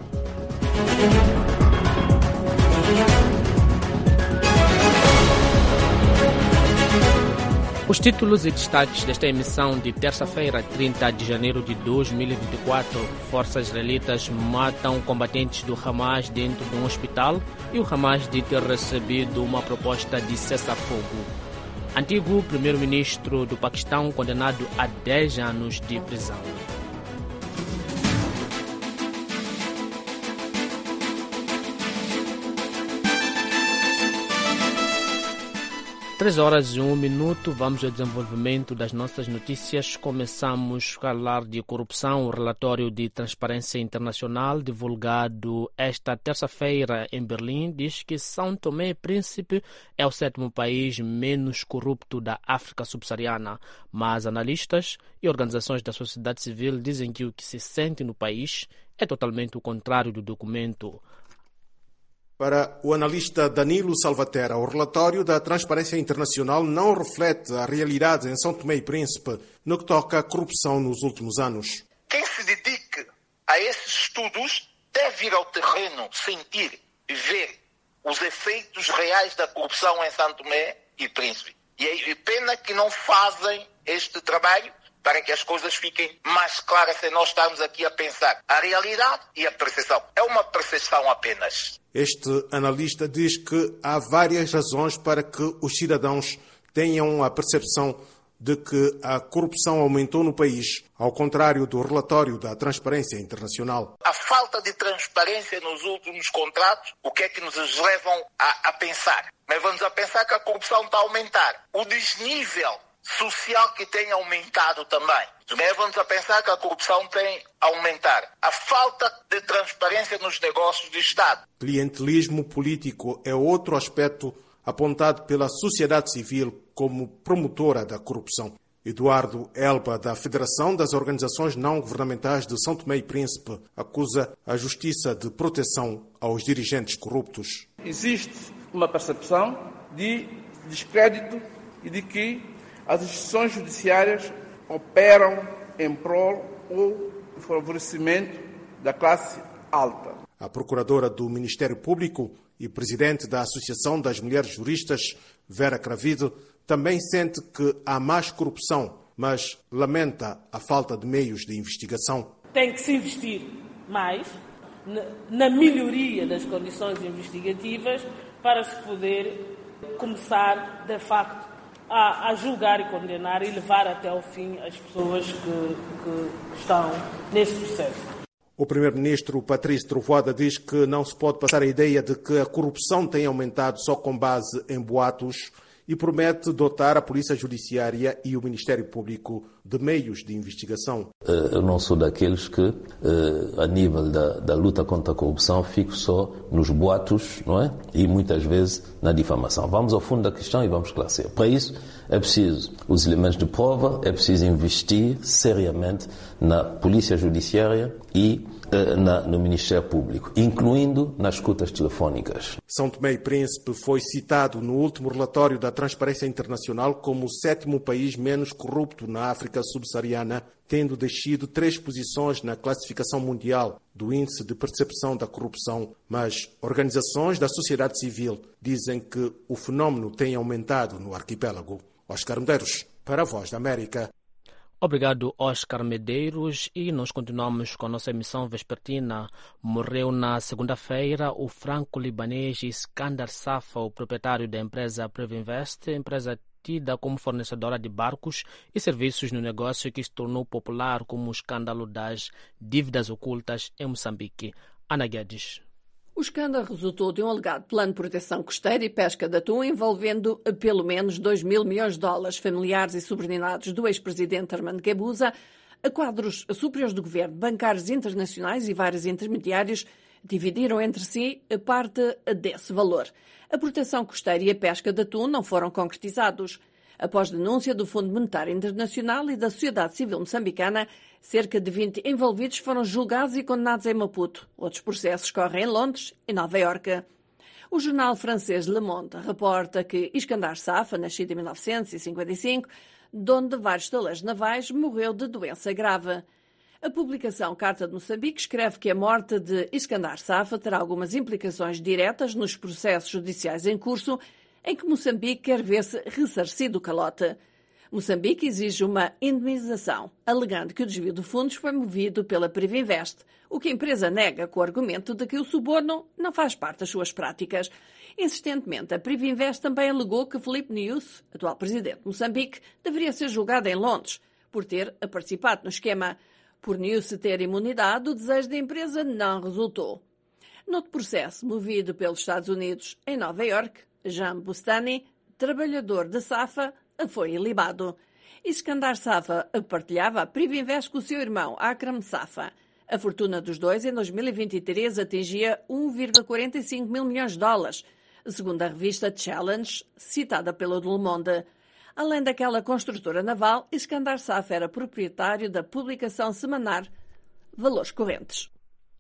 Os títulos e destaques desta emissão de terça-feira, trinta de janeiro de dois mil e vinte e quatro. Forças israelitas matam combatentes do Hamas dentro de um hospital e o Hamas diz ter recebido uma proposta de cessar-fogo. Antigo primeiro-ministro do Paquistão condenado a dez anos de prisão. Três horas e um minuto, vamos ao desenvolvimento das nossas notícias. Começamos a falar de corrupção. O relatório de Transparência Internacional, divulgado esta terça-feira em Berlim, diz que São Tomé e Príncipe é o sétimo país menos corrupto da África subsaariana. Mas analistas e organizações da sociedade civil dizem que o que se sente no país é totalmente o contrário do documento. Para o analista Danilo Salvatera, o relatório da Transparência Internacional não reflete a realidade em São Tomé e Príncipe no que toca à corrupção nos últimos anos. Quem se dedique a esses estudos deve ir ao terreno, sentir e ver os efeitos reais da corrupção em São Tomé e Príncipe. E é pena que não fazem este trabalho para que as coisas fiquem mais claras sem nós estarmos aqui a pensar a realidade e a percepção. É uma percepção apenas. Este analista diz que há várias razões para que os cidadãos tenham a percepção de que a corrupção aumentou no país, ao contrário do relatório da Transparência Internacional. A falta de transparência nos últimos contratos, o que é que nos levam a, a pensar? Leva-nos a pensar que a corrupção está a aumentar. O desnível social que tem aumentado também. Leva-nos a pensar que a corrupção tem a aumentar. A falta de transparência nos negócios de Estado. Clientelismo político é outro aspecto apontado pela sociedade civil como promotora da corrupção. Eduardo Elba, da Federação das Organizações Não Governamentais de São Tomé e Príncipe, acusa a Justiça de proteção aos dirigentes corruptos. Existe uma percepção de descrédito e de que as instituições judiciárias operam em prol ou favorecimento da classe alta. A procuradora do Ministério Público e presidente da Associação das Mulheres Juristas, Vera Cravido, também sente que há mais corrupção, mas lamenta a falta de meios de investigação. Tem que se investir mais na melhoria das condições investigativas para se poder começar, de facto, A, a julgar e condenar e levar até ao fim as pessoas que, que estão nesse processo. O primeiro-ministro Patrício Trovoada diz que não se pode passar a ideia de que a corrupção tem aumentado só com base em boatos e promete dotar a Polícia Judiciária e o Ministério Público de meios de investigação. Eu não sou daqueles que, a nível da, da luta contra a corrupção, fico só nos boatos, não é? E muitas vezes na difamação. Vamos ao fundo da questão e vamos esclarecer. Para isso, é preciso os elementos de prova, é preciso investir seriamente na Polícia Judiciária e Na, no Ministério Público, incluindo nas escutas telefónicas. São Tomé e Príncipe foi citado no último relatório da Transparência Internacional como o sétimo país menos corrupto na África subsaariana, tendo descido três posições na classificação mundial do Índice de Percepção da Corrupção. Mas organizações da sociedade civil dizem que o fenómeno tem aumentado no arquipélago. Oscar Medeiros, para a Voz da América. Obrigado, Oscar Medeiros. E nós continuamos com a nossa emissão vespertina. Morreu na segunda-feira o franco-libanês Iskandar Safa, o proprietário da empresa Previnvest, empresa tida como fornecedora de barcos e serviços no negócio que se tornou popular como o escândalo das dívidas ocultas em Moçambique. Ana Guedes. O escândalo resultou de um alegado plano de proteção costeira e pesca de atum envolvendo pelo menos dois mil milhões de dólares familiares e subordinados do ex-presidente Armando Guebuza, a quadros superiores do governo, bancários internacionais e vários intermediários dividiram entre si a parte desse valor. A proteção costeira e a pesca de atum não foram concretizados. Após denúncia do Fundo Monetário Internacional e da sociedade civil moçambicana, cerca de vinte envolvidos foram julgados e condenados em Maputo. Outros processos correm em Londres e Nova Iorque. O jornal francês Le Monde reporta que Iskandar Safa, nascido em mil novecentos e cinquenta e cinco, dono de vários taleiros navais, morreu de doença grave. A publicação Carta de Moçambique escreve que a morte de Iskandar Safa terá algumas implicações diretas nos processos judiciais em curso, em que Moçambique quer ver-se ressarcido o calote. Moçambique exige uma indemnização, alegando que o desvio de fundos foi movido pela Previnvest, o que a empresa nega com o argumento de que o suborno não faz parte das suas práticas. Insistentemente, a Previnvest também alegou que Filipe Nyusi, atual presidente de Moçambique, deveria ser julgado em Londres por ter participado no esquema. Por Nyusi ter imunidade, o desejo da empresa não resultou. Noutro processo, movido pelos Estados Unidos em Nova Iorque, Jean Bustani, trabalhador da Safa, foi ilibado. Iskandar Safa partilhava a Previnvest com o seu irmão Akram Safa. A fortuna dos dois em dois mil e vinte e três atingia um vírgula quarenta e cinco mil milhões de dólares, segundo a revista Challenge, citada pelo Le Monde. Além daquela construtora naval, Iskandar Safa era proprietário da publicação semanal Valores Correntes.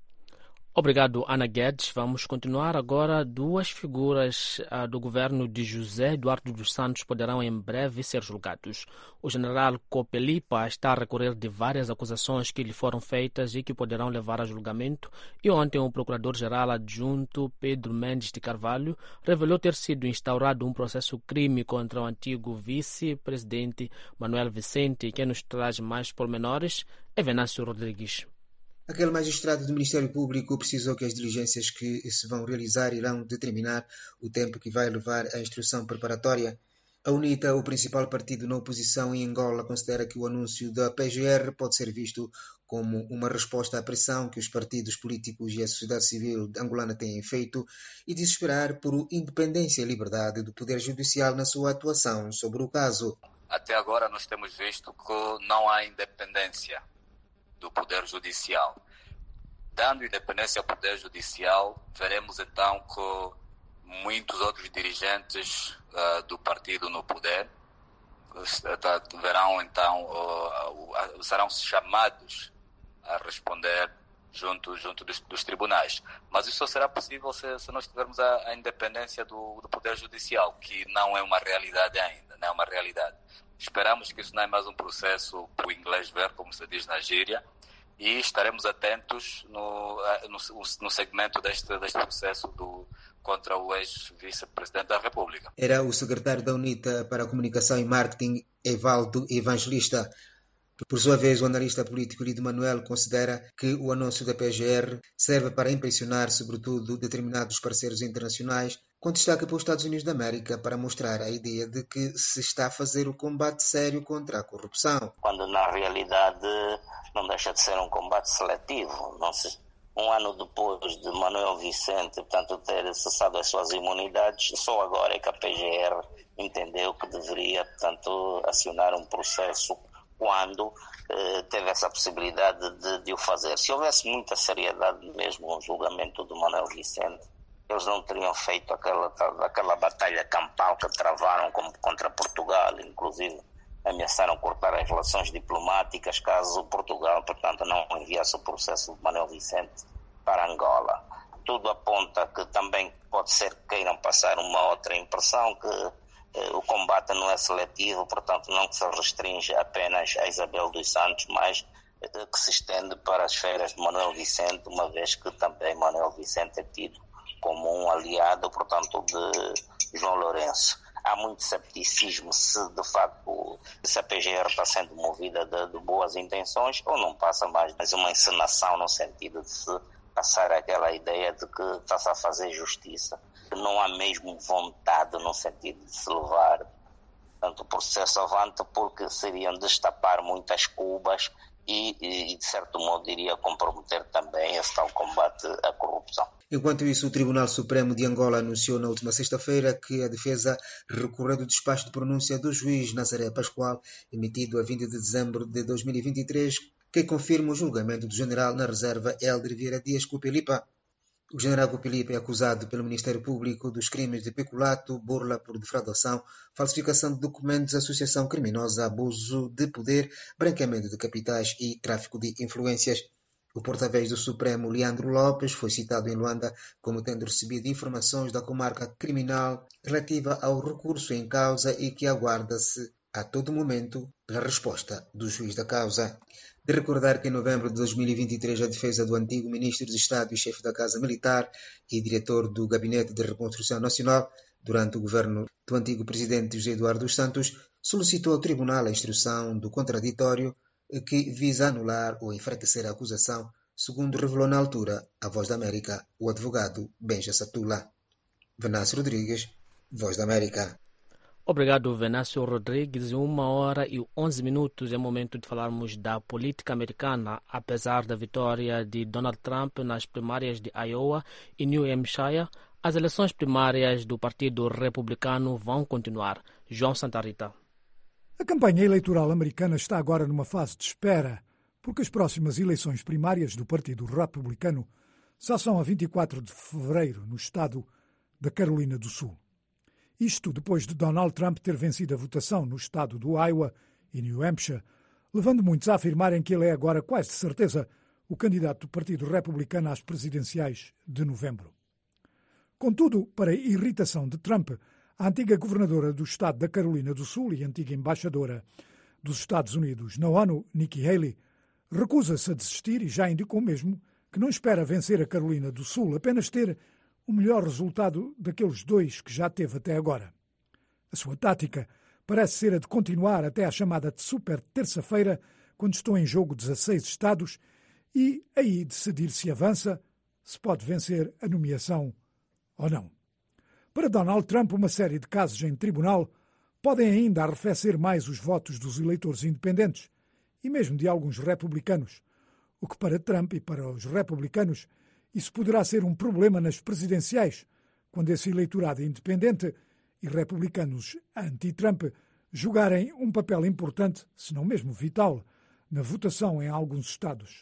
Obrigado, Ana Guedes. Vamos continuar agora. Duas figuras uh, do governo de José Eduardo dos Santos poderão em breve ser julgados. O general Copelipa está a recorrer de várias acusações que lhe foram feitas e que poderão levar a julgamento. E ontem o procurador-geral adjunto Pedro Mendes de Carvalho revelou ter sido instaurado um processo crime contra o antigo vice-presidente Manuel Vicente. Quem nos traz mais pormenores é Venâncio Rodrigues. Aquele magistrado do Ministério Público precisou que as diligências que se vão realizar irão determinar o tempo que vai levar a instrução preparatória. A UNITA, o principal partido na oposição em Angola, considera que o anúncio da P G R pode ser visto como uma resposta à pressão que os partidos políticos e a sociedade civil angolana têm feito e diz esperar por independência e liberdade do Poder Judicial na sua atuação sobre o caso. Até agora nós temos visto que não há independência do Poder Judicial. Dando independência ao Poder Judicial, veremos então que muitos outros dirigentes uh, do partido no poder uh, verão então, uh, uh, serão chamados a responder junto, junto dos, dos tribunais. Mas isso só será possível se, se nós tivermos a, a independência do, do Poder Judicial, que não é uma realidade ainda, não é uma realidade. Esperamos que isso não é mais um processo para o inglês ver, como se diz na gíria, e estaremos atentos no, no, no segmento deste, deste processo do, contra o ex-vice-presidente da República. Era o secretário da UNITA para a Comunicação e Marketing, Evaldo Evangelista. Por sua vez, o analista político Lido Manuel considera que o anúncio da P G R serve para impressionar, sobretudo, determinados parceiros internacionais, com destaque para os Estados Unidos da América, para mostrar a ideia de que se está a fazer o combate sério contra a corrupção. Quando, na realidade, não deixa de ser um combate seletivo. Não se... Um ano depois de Manuel Vicente, portanto, ter cessado as suas imunidades, só agora é que a P G R entendeu que deveria, portanto, acionar um processo quando eh, teve essa possibilidade de, de o fazer. Se houvesse muita seriedade mesmo no julgamento do Manuel Vicente, eles não teriam feito aquela, aquela batalha campal que travaram como contra Portugal, inclusive ameaçaram cortar as relações diplomáticas caso Portugal, portanto, não enviasse o processo de Manuel Vicente para Angola. Tudo aponta que também pode ser que queiram passar uma outra impressão, que eh, o combate não é seletivo, portanto não se restringe apenas a Isabel dos Santos, mas eh, que se estende para as esferas de Manuel Vicente, uma vez que também Manuel Vicente é tido como um aliado, portanto, de João Lourenço. há muito cepticismo se de facto se a P G R está sendo movida de, de boas intenções ou não passa mais, mais uma encenação no sentido de se passar aquela ideia de que está-se a fazer justiça. Não há mesmo vontade no sentido de se levar tanto o processo avante, porque seriam destapar muitas cubas e, e, de certo modo, iria comprometer também esse tal combate à corrupção. Enquanto isso, o Tribunal Supremo de Angola anunciou na última sexta-feira que a defesa recorreu do despacho de pronúncia do juiz Nazaré Pascoal, emitido a vinte de dezembro de dois mil e vinte e três, que confirma o julgamento do general na reserva Hélder Vieira Dias Cupilipa. O general Cupilipa é acusado pelo Ministério Público dos crimes de peculato, burla por defraudação, falsificação de documentos, associação criminosa, abuso de poder, branqueamento de capitais e tráfico de influências. O porta-voz do Supremo, Leandro Lopes, foi citado em Luanda como tendo recebido informações da comarca criminal relativa ao recurso em causa e que aguarda-se a todo momento pela resposta do juiz da causa. De recordar que em novembro de dois mil e vinte e três a defesa do antigo ministro de Estado e chefe da Casa Militar e diretor do Gabinete de Reconstrução Nacional, durante o governo do antigo presidente José Eduardo dos Santos, solicitou ao tribunal a instrução do contraditório que visa anular ou enfraquecer a acusação, segundo revelou na altura a Voz da América o advogado Benja Satula. Venâncio Rodrigues, Voz da América. Obrigado, Venâncio Rodrigues. Em uma hora e onze minutos é momento de falarmos da política americana. Apesar da vitória de Donald Trump nas primárias de Iowa e New Hampshire, as eleições primárias do Partido Republicano vão continuar. João Santa Rita. A campanha eleitoral americana está agora numa fase de espera, porque as próximas eleições primárias do Partido Republicano só são a vinte e quatro de fevereiro, no estado da Carolina do Sul. Isto depois de Donald Trump ter vencido a votação no estado do Iowa e New Hampshire, levando muitos a afirmarem que ele é agora quase de certeza o candidato do Partido Republicano às presidenciais de novembro. Contudo, para a irritação de Trump, a antiga governadora do estado da Carolina do Sul e antiga embaixadora dos Estados Unidos na ONU, Nikki Haley, recusa-se a desistir e já indicou mesmo que não espera vencer a Carolina do Sul, apenas ter o melhor resultado daqueles dois que já teve até agora. A sua tática parece ser a de continuar até à chamada de super terça-feira, quando estão em jogo dezasseis estados, e aí decidir se avança, se pode vencer a nomeação ou não. Para Donald Trump, uma série de casos em tribunal podem ainda arrefecer mais os votos dos eleitores independentes e mesmo de alguns republicanos, o que para Trump e para os republicanos isso poderá ser um problema nas presidenciais, quando esse eleitorado independente e republicanos anti-Trump jogarem um papel importante, se não mesmo vital, na votação em alguns estados.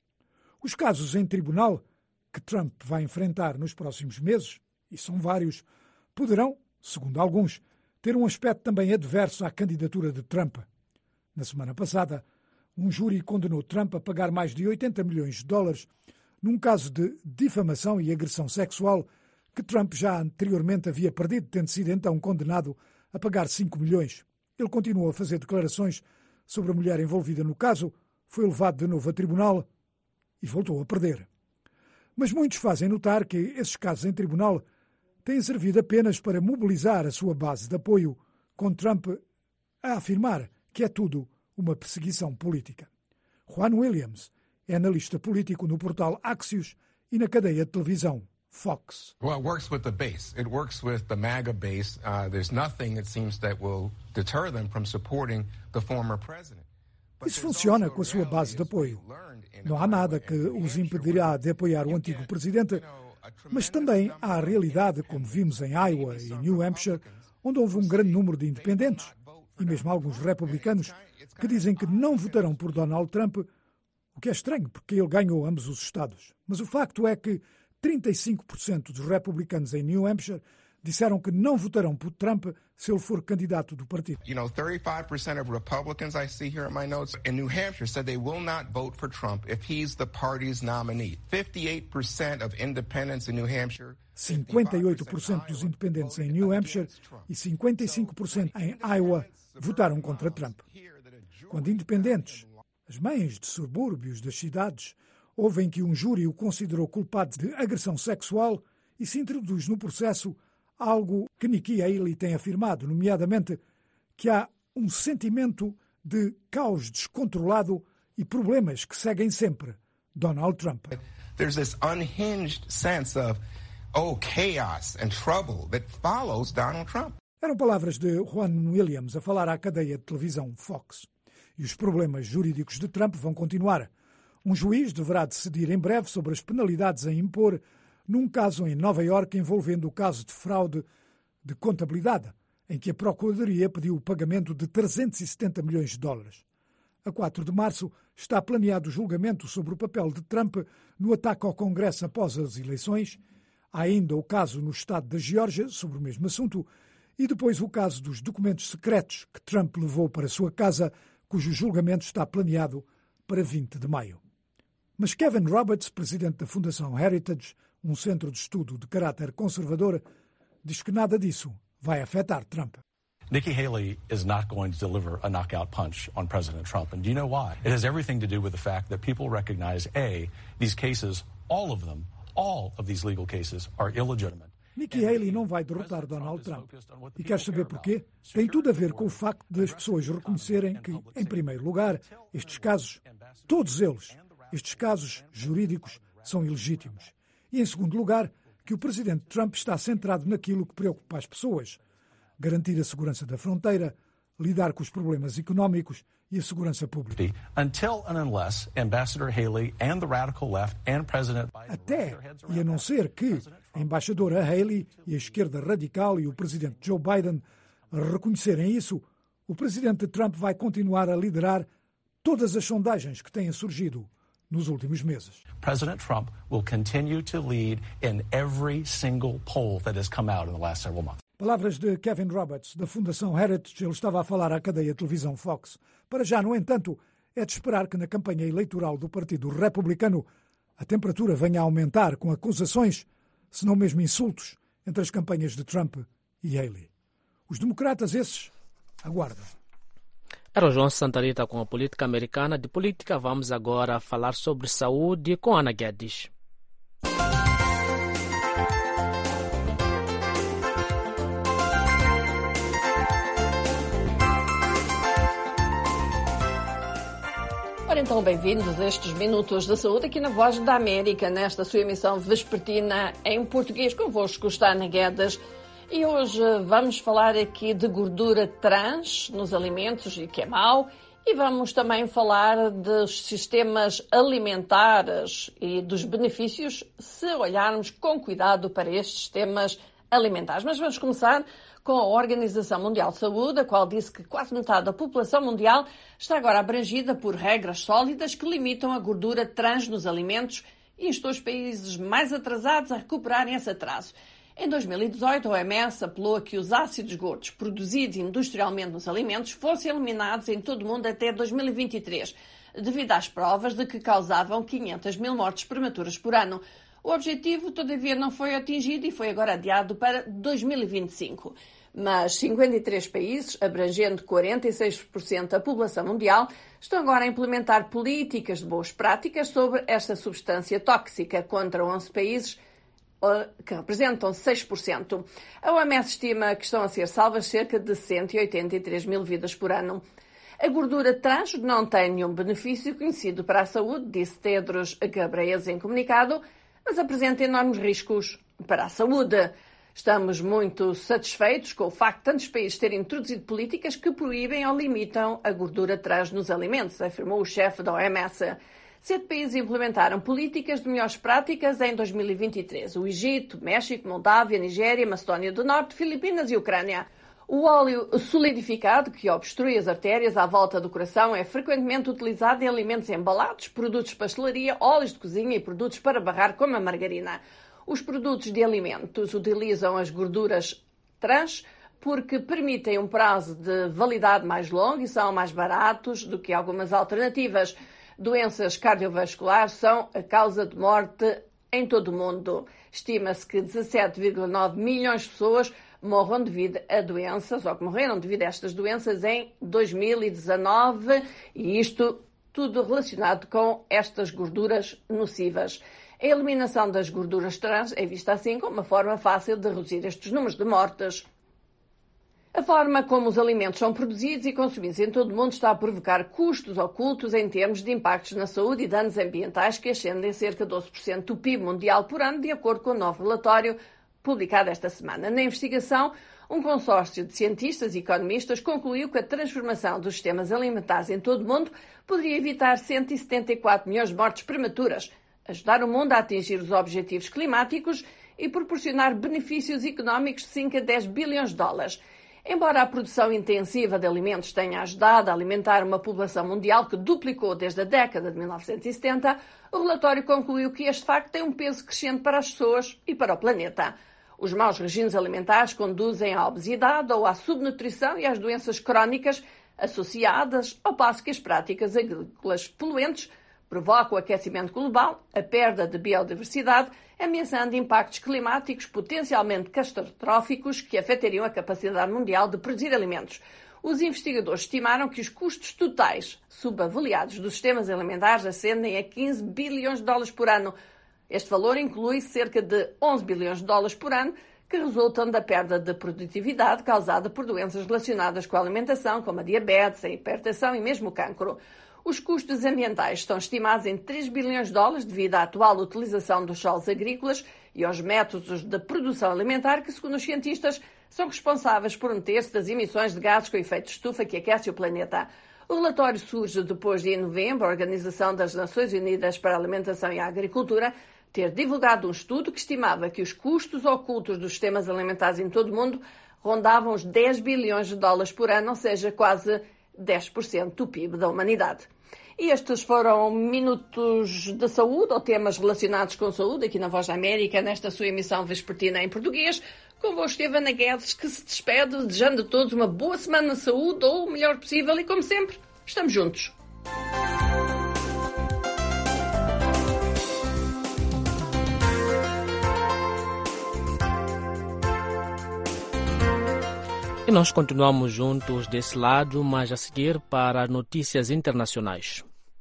Os casos em tribunal que Trump vai enfrentar nos próximos meses, e são vários, poderão, segundo alguns, ter um aspecto também adverso à candidatura de Trump. Na semana passada, um júri condenou Trump a pagar mais de oitenta milhões de dólares num caso de difamação e agressão sexual que Trump já anteriormente havia perdido, tendo sido então condenado a pagar cinco milhões. Ele continuou a fazer declarações sobre a mulher envolvida no caso, foi levado de novo a tribunal e voltou a perder. Mas muitos fazem notar que esses casos em tribunal têm servido apenas para mobilizar a sua base de apoio, com Trump a afirmar que é tudo uma perseguição política. Juan Williams é analista político no portal Axios e na cadeia de televisão Fox. Well, it works with the base. It works with the MAGA base. Uh, there's nothing, it seems, that will deter them from supporting the former president. Isso funciona com a sua base de apoio. Não há nada que os impedirá de apoiar o antigo presidente, mas também há a realidade, como vimos em Iowa e New Hampshire, onde houve um grande número de independentes, e mesmo alguns republicanos, que dizem que não votarão por Donald Trump, o que é estranho, porque ele ganhou ambos os estados. Mas o facto é que trinta e cinco por cento dos republicanos em New Hampshire disseram que não votarão por Trump se ele for candidato do partido. You know, thirty-five percent of Republicans I see here in my notes in New Hampshire said they will not vote for Trump if he's the party's nominee. fifty-eight percent of independents in New Hampshire. cinquenta e oito por cento dos independentes em New Hampshire e cinquenta e cinco por cento em Iowa votaram contra Trump. Quando independentes, as mães de subúrbios das cidades, ouvem que um júri o considerou culpado de agressão sexual e se introduz no processo, algo que Nikki Haley tem afirmado, nomeadamente que há um sentimento de caos descontrolado e problemas que seguem sempre Donald Trump. There's this unhinged sense of, oh, chaos and trouble that follows Donald Trump. Eram palavras de Juan Williams a falar à cadeia de televisão Fox. E os problemas jurídicos de Trump vão continuar. Um juiz deverá decidir em breve sobre as penalidades a impor num caso em Nova Iorque envolvendo o caso de fraude de contabilidade, em que a Procuradoria pediu o pagamento de trezentos e setenta milhões de dólares. A quatro de março está planeado o julgamento sobre o papel de Trump no ataque ao Congresso após as eleições. Há ainda o caso no estado da Geórgia sobre o mesmo assunto e depois o caso dos documentos secretos que Trump levou para a sua casa, cujo julgamento está planeado para vinte de maio. Mas Kevin Roberts, presidente da Fundação Heritage, um centro de estudo de caráter conservador, diz que nada disso vai afetar Trump. Nikki Haley is not going to deliver a knockout punch on President Trump. And do you know why? It has everything to do with the fact that people recognize, A, these cases, all of them, all of these legal cases are illegitimate. Nikki Haley não vai derrotar Donald Trump. E quer saber porquê? Tem tudo a ver com o facto de as pessoas reconhecerem que, em primeiro lugar, estes casos, todos eles, estes casos jurídicos, são ilegítimos. E, em segundo lugar, que o presidente Trump está centrado naquilo que preocupa as pessoas: garantir a segurança da fronteira, lidar com os problemas económicos e a segurança pública. Until and unless Ambassador Haley and the radical left and President Biden... Até e a não ser que a embaixadora Haley e a esquerda radical e o presidente Joe Biden reconhecerem isso, o presidente Trump vai continuar a liderar todas as sondagens que têm surgido nos últimos meses. President Trump will continue to lead in every single poll that has come out in the last several months. Palavras de Kevin Roberts, da Fundação Heritage. Ele estava a falar à cadeia de televisão Fox. Para já, no entanto, é de esperar que na campanha eleitoral do Partido Republicano a temperatura venha a aumentar com acusações, se não mesmo insultos, entre as campanhas de Trump e Haley. Os democratas, esses, aguardam. Era o João Santarita com a política americana. De política, vamos agora falar sobre saúde com Ana Guedes. Ora, então, bem-vindos a estes Minutos da Saúde aqui na Voz da América, nesta sua emissão vespertina em português. Convosco está Ana Guedes. E hoje vamos falar aqui de gordura trans nos alimentos e que é mau. E vamos também falar dos sistemas alimentares e dos benefícios se olharmos com cuidado para estes sistemas alimentares. Mas vamos começar com a Organização Mundial de Saúde, a qual disse que quase metade da população mundial está agora abrangida por regras sólidas que limitam a gordura trans nos alimentos e instou os países mais atrasados a recuperarem esse atraso. Em dois mil e dezoito, a O M S apelou a que os ácidos gordos produzidos industrialmente nos alimentos fossem eliminados em todo o mundo até dois mil e vinte e três, devido às provas de que causavam quinhentas mil mortes prematuras por ano. O objetivo, todavia, não foi atingido e foi agora adiado para dois mil e vinte e cinco. Mas cinquenta e três países, abrangendo quarenta e seis por cento da população mundial, estão agora a implementar políticas de boas práticas sobre esta substância tóxica, contra onze países que representam seis por cento. A O M S estima que estão a ser salvas cerca de cento e oitenta e três mil vidas por ano. A gordura trans não tem nenhum benefício conhecido para a saúde, disse Tedros Ghebreyesus em comunicado, mas apresenta enormes riscos para a saúde. Estamos muito satisfeitos com o facto de tantos países terem introduzido políticas que proíbem ou limitam a gordura trans nos alimentos, afirmou o chefe da O M S. Sete países implementaram políticas de melhores práticas em dois mil e vinte e três. O Egito, México, Moldávia, Nigéria, Macedónia do Norte, Filipinas e Ucrânia. O óleo solidificado, que obstrui as artérias à volta do coração, é frequentemente utilizado em alimentos embalados, produtos de pastelaria, óleos de cozinha e produtos para barrar, como a margarina. Os produtos de alimentos utilizam as gorduras trans porque permitem um prazo de validade mais longo e são mais baratos do que algumas alternativas. Doenças cardiovasculares são a causa de morte em todo o mundo. Estima-se que dezassete vírgula nove milhões de pessoas morram devido a doenças, ou que morreram devido a estas doenças em dois mil e dezanove, e isto tudo relacionado com estas gorduras nocivas. A eliminação das gorduras trans é vista assim como uma forma fácil de reduzir estes números de mortes. A forma como os alimentos são produzidos e consumidos em todo o mundo está a provocar custos ocultos em termos de impactos na saúde e danos ambientais que ascendem a cerca de doze por cento do P I B mundial por ano, de acordo com o novo relatório publicado esta semana. Na investigação, um consórcio de cientistas e economistas concluiu que a transformação dos sistemas alimentares em todo o mundo poderia evitar cento e setenta e quatro milhões de mortes prematuras, ajudar o mundo a atingir os objetivos climáticos e proporcionar benefícios económicos de cinco a dez bilhões de dólares. Embora a produção intensiva de alimentos tenha ajudado a alimentar uma população mundial que duplicou desde a década de mil novecentos e setenta, o relatório concluiu que este facto tem um peso crescente para as pessoas e para o planeta. Os maus regimes alimentares conduzem à obesidade ou à subnutrição e às doenças crónicas associadas, ao passo que as práticas agrícolas poluentes provocam o aquecimento global, a perda de biodiversidade, ameaçando impactos climáticos potencialmente catastróficos que afetariam a capacidade mundial de produzir alimentos. Os investigadores estimaram que os custos totais subavaliados dos sistemas alimentares ascendem a quinze bilhões de dólares por ano. Este valor inclui cerca de onze bilhões de dólares por ano que resultam da perda de produtividade causada por doenças relacionadas com a alimentação, como a diabetes, a hipertensão e mesmo o cancro. Os custos ambientais estão estimados em três bilhões de dólares devido à atual utilização dos solos agrícolas e aos métodos de produção alimentar que, segundo os cientistas, são responsáveis por um terço das emissões de gases com efeito de estufa que aquecem o planeta. O relatório surge depois de, em novembro, a Organização das Nações Unidas para a Alimentação e a Agricultura ter divulgado um estudo que estimava que os custos ocultos dos sistemas alimentares em todo o mundo rondavam os dez bilhões de dólares por ano, ou seja, quase dez por cento do P I B da humanidade. E estes foram minutos de saúde, ou temas relacionados com saúde, aqui na Voz da América, nesta sua emissão vespertina em português. Convosco esteve Ana Guedes, que se despede, desejando a todos uma boa semana de saúde, ou o melhor possível, e como sempre, estamos juntos. E nós continuamos juntos desse lado, mas a seguir para notícias internacionais.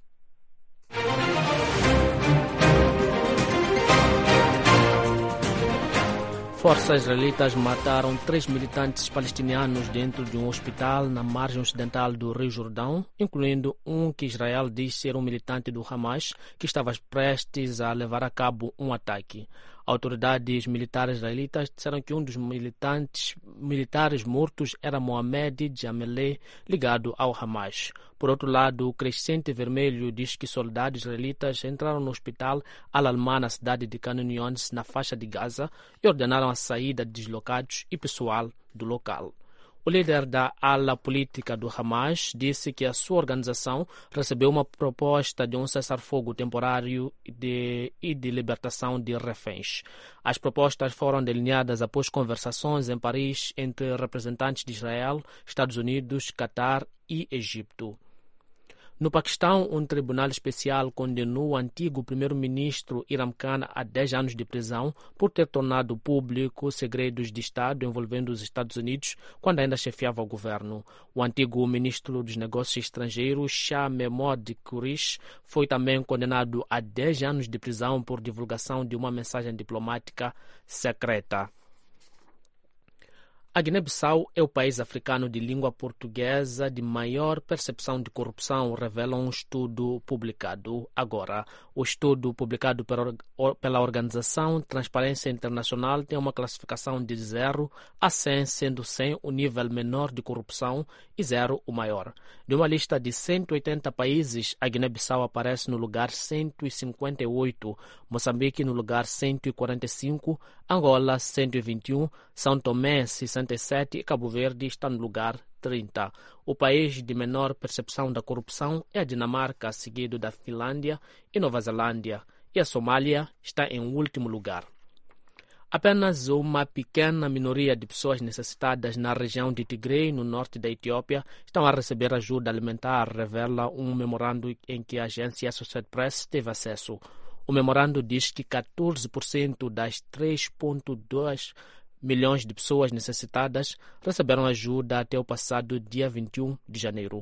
Forças israelitas mataram três militantes palestinianos dentro de um hospital na margem ocidental do Rio Jordão, incluindo um que Israel diz ser um militante do Hamas que estava prestes a levar a cabo um ataque. Autoridades militares israelitas disseram que um dos militantes militares mortos era Mohamed Jameleh, ligado ao Hamas. Por outro lado, o Crescente Vermelho diz que soldados israelitas entraram no hospital Al-Alma, na cidade de Khan Younis, na faixa de Gaza, e ordenaram a saída de deslocados e pessoal do local. O líder da ala política do Hamas disse que a sua organização recebeu uma proposta de um cessar-fogo temporário de, e de libertação de reféns. As propostas foram delineadas após conversações em Paris entre representantes de Israel, Estados Unidos, Catar e Egito. No Paquistão, um tribunal especial condenou o antigo primeiro-ministro Imran Khan a dez anos de prisão por ter tornado público segredos de Estado envolvendo os Estados Unidos quando ainda chefiava o governo. O antigo ministro dos Negócios Estrangeiros, Shah Mehmood Qureshi, foi também condenado a dez anos de prisão por divulgação de uma mensagem diplomática secreta. A Guiné-Bissau é o país africano de língua portuguesa de maior percepção de corrupção, revela um estudo publicado agora. O estudo publicado pela organização Transparência Internacional tem uma classificação de zero a cem, sendo cem o nível menor de corrupção e zero o maior. De uma lista de cento e oitenta países, a Guiné-Bissau aparece no lugar cento e cinquenta e oito, Moçambique no lugar cento e quarenta e cinco, Angola cento e vinte e um, São Tomé sessenta e sete e Cabo Verde está no lugar trinta. O país de menor percepção da corrupção é a Dinamarca, seguido da Finlândia e Nova Zelândia, e a Somália está em último lugar. Apenas uma pequena minoria de pessoas necessitadas na região de Tigray, no norte da Etiópia, estão a receber ajuda alimentar, revela um memorando em que a agência Associated Press teve acesso. O memorando diz que catorze por cento das três vírgula dois milhões de pessoas necessitadas receberam ajuda até o passado dia vinte e um de janeiro.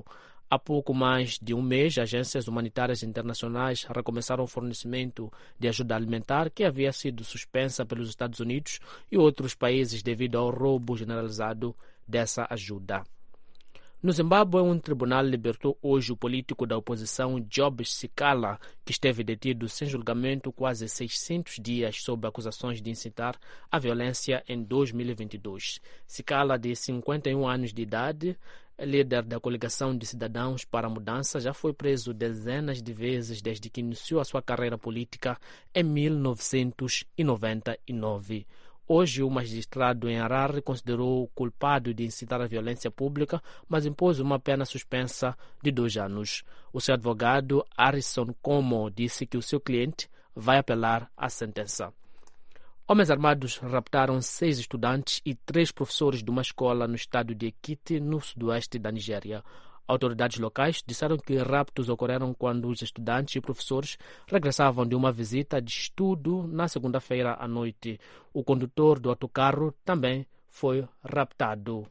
Há pouco mais de um mês, agências humanitárias internacionais recomeçaram o fornecimento de ajuda alimentar que havia sido suspensa pelos Estados Unidos e outros países devido ao roubo generalizado dessa ajuda. No Zimbábue, um tribunal libertou hoje o político da oposição Job Sikala, que esteve detido sem julgamento quase seiscentos dias sob acusações de incitar a violência em dois mil e vinte e dois. Sikala, de cinquenta e um anos de idade, líder da coligação de cidadãos para a mudança, já foi preso dezenas de vezes desde que iniciou a sua carreira política em mil novecentos e noventa e nove. Hoje, o magistrado em Harare considerou-o culpado de incitar a violência pública, mas impôs uma pena suspensa de dois anos. O seu advogado, Harrison Como, disse que o seu cliente vai apelar à sentença. Homens armados raptaram seis estudantes e três professores de uma escola no estado de Ekiti, no sudoeste da Nigéria. Autoridades locais disseram que raptos ocorreram quando os estudantes e professores regressavam de uma visita de estudo na segunda-feira à noite. O condutor do autocarro também foi raptado.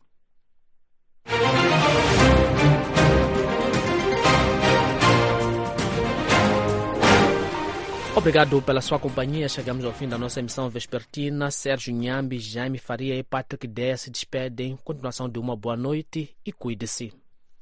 Obrigado pela sua companhia. Chegamos ao fim da nossa emissão vespertina. Sérgio Nhambi, Jaime Faria e Patrick Dea se despedem. Continuação de uma boa noite e cuide-se.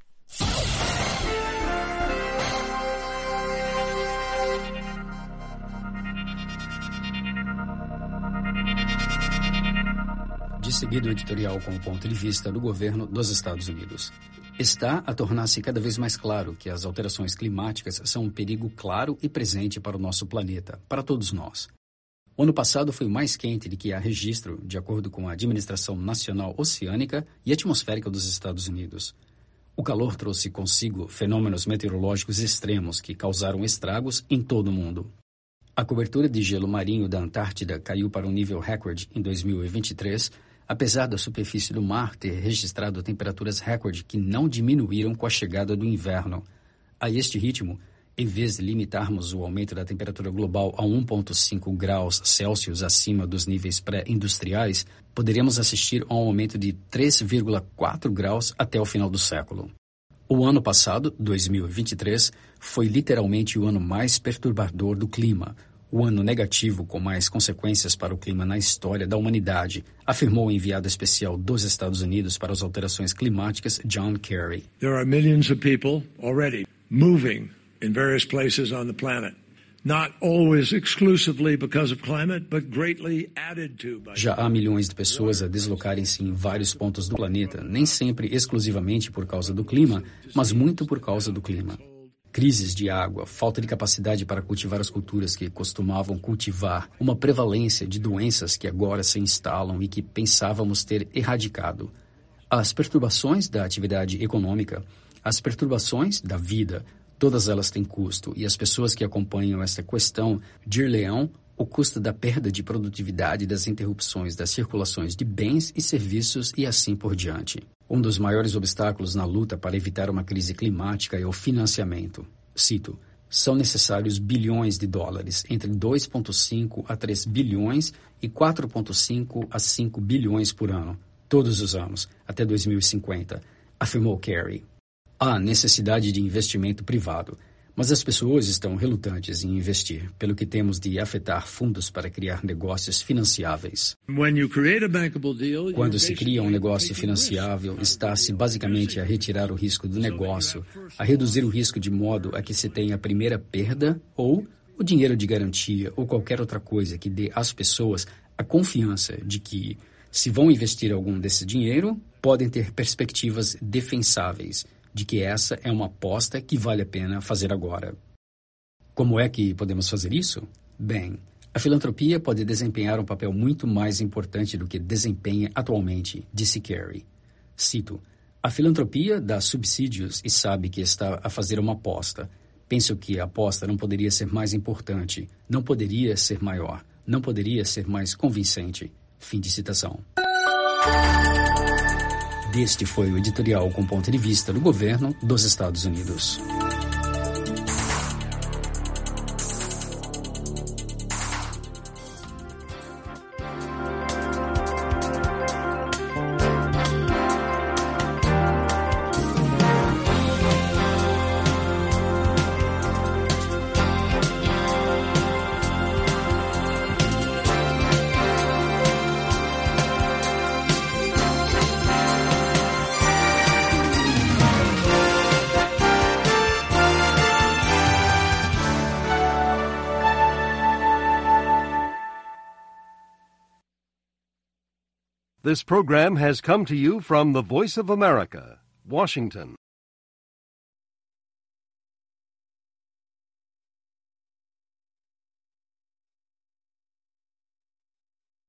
De seguida, o editorial com o ponto de vista do governo dos Estados Unidos. Está a tornar-se cada vez mais claro que as alterações climáticas são um perigo claro e presente para o nosso planeta, para todos nós. O ano passado foi o mais quente de que há registro, de acordo com a Administração Nacional Oceânica e Atmosférica dos Estados Unidos. O calor trouxe consigo fenômenos meteorológicos extremos que causaram estragos em todo o mundo. A cobertura de gelo marinho da Antártida caiu para um nível recorde em dois mil e vinte e três, apesar da superfície do mar ter registrado temperaturas recorde que não diminuíram com a chegada do inverno. A este ritmo, em vez de limitarmos o aumento da temperatura global a um vírgula cinco graus Celsius acima dos níveis pré-industriais, poderíamos assistir a um aumento de três vírgula quatro graus até o final do século. O ano passado, dois mil e vinte e três, foi literalmente o ano mais perturbador do clima, o ano negativo com mais consequências para o clima na história da humanidade, afirmou o enviado especial dos Estados Unidos para as alterações climáticas, John Kerry. There are millions of people already moving in various places on the planet. Not always exclusively because of climate, but greatly added to by... Já há milhões de pessoas a deslocarem-se em vários pontos do planeta, nem sempre exclusivamente por causa do clima, mas muito por causa do clima. Crises de água, falta de capacidade para cultivar as culturas que costumavam cultivar, uma prevalência de doenças que agora se instalam e que pensávamos ter erradicado. As perturbações da atividade econômica, as perturbações da vida, todas elas têm custo, e as pessoas que acompanham esta questão dir-lhe-ão o custo da perda de produtividade, das interrupções das circulações de bens e serviços e assim por diante. Um dos maiores obstáculos na luta para evitar uma crise climática é o financiamento. Cito, são necessários bilhões de dólares, entre dois vírgula cinco a três bilhões e quatro vírgula cinco a cinco bilhões por ano, todos os anos, até dois mil e cinquenta, afirmou Kerry. Há necessidade de investimento privado, mas as pessoas estão relutantes em investir, pelo que temos de afetar fundos para criar negócios financiáveis. Quando se cria um negócio financiável, está-se basicamente a retirar o risco do negócio, a reduzir o risco de modo a que se tenha a primeira perda ou o dinheiro de garantia ou qualquer outra coisa que dê às pessoas a confiança de que, se vão investir algum desse dinheiro, podem ter perspectivas defensáveis, de que essa é uma aposta que vale a pena fazer agora. Como é que podemos fazer isso? Bem, a filantropia pode desempenhar um papel muito mais importante do que desempenha atualmente, disse Kerry. Cito, a filantropia dá subsídios e sabe que está a fazer uma aposta. Penso que a aposta não poderia ser mais importante, não poderia ser maior, não poderia ser mais convincente. Fim de citação. Este foi o editorial com ponto de vista do governo dos Estados Unidos. This program has come to you from the Voice of America, Washington.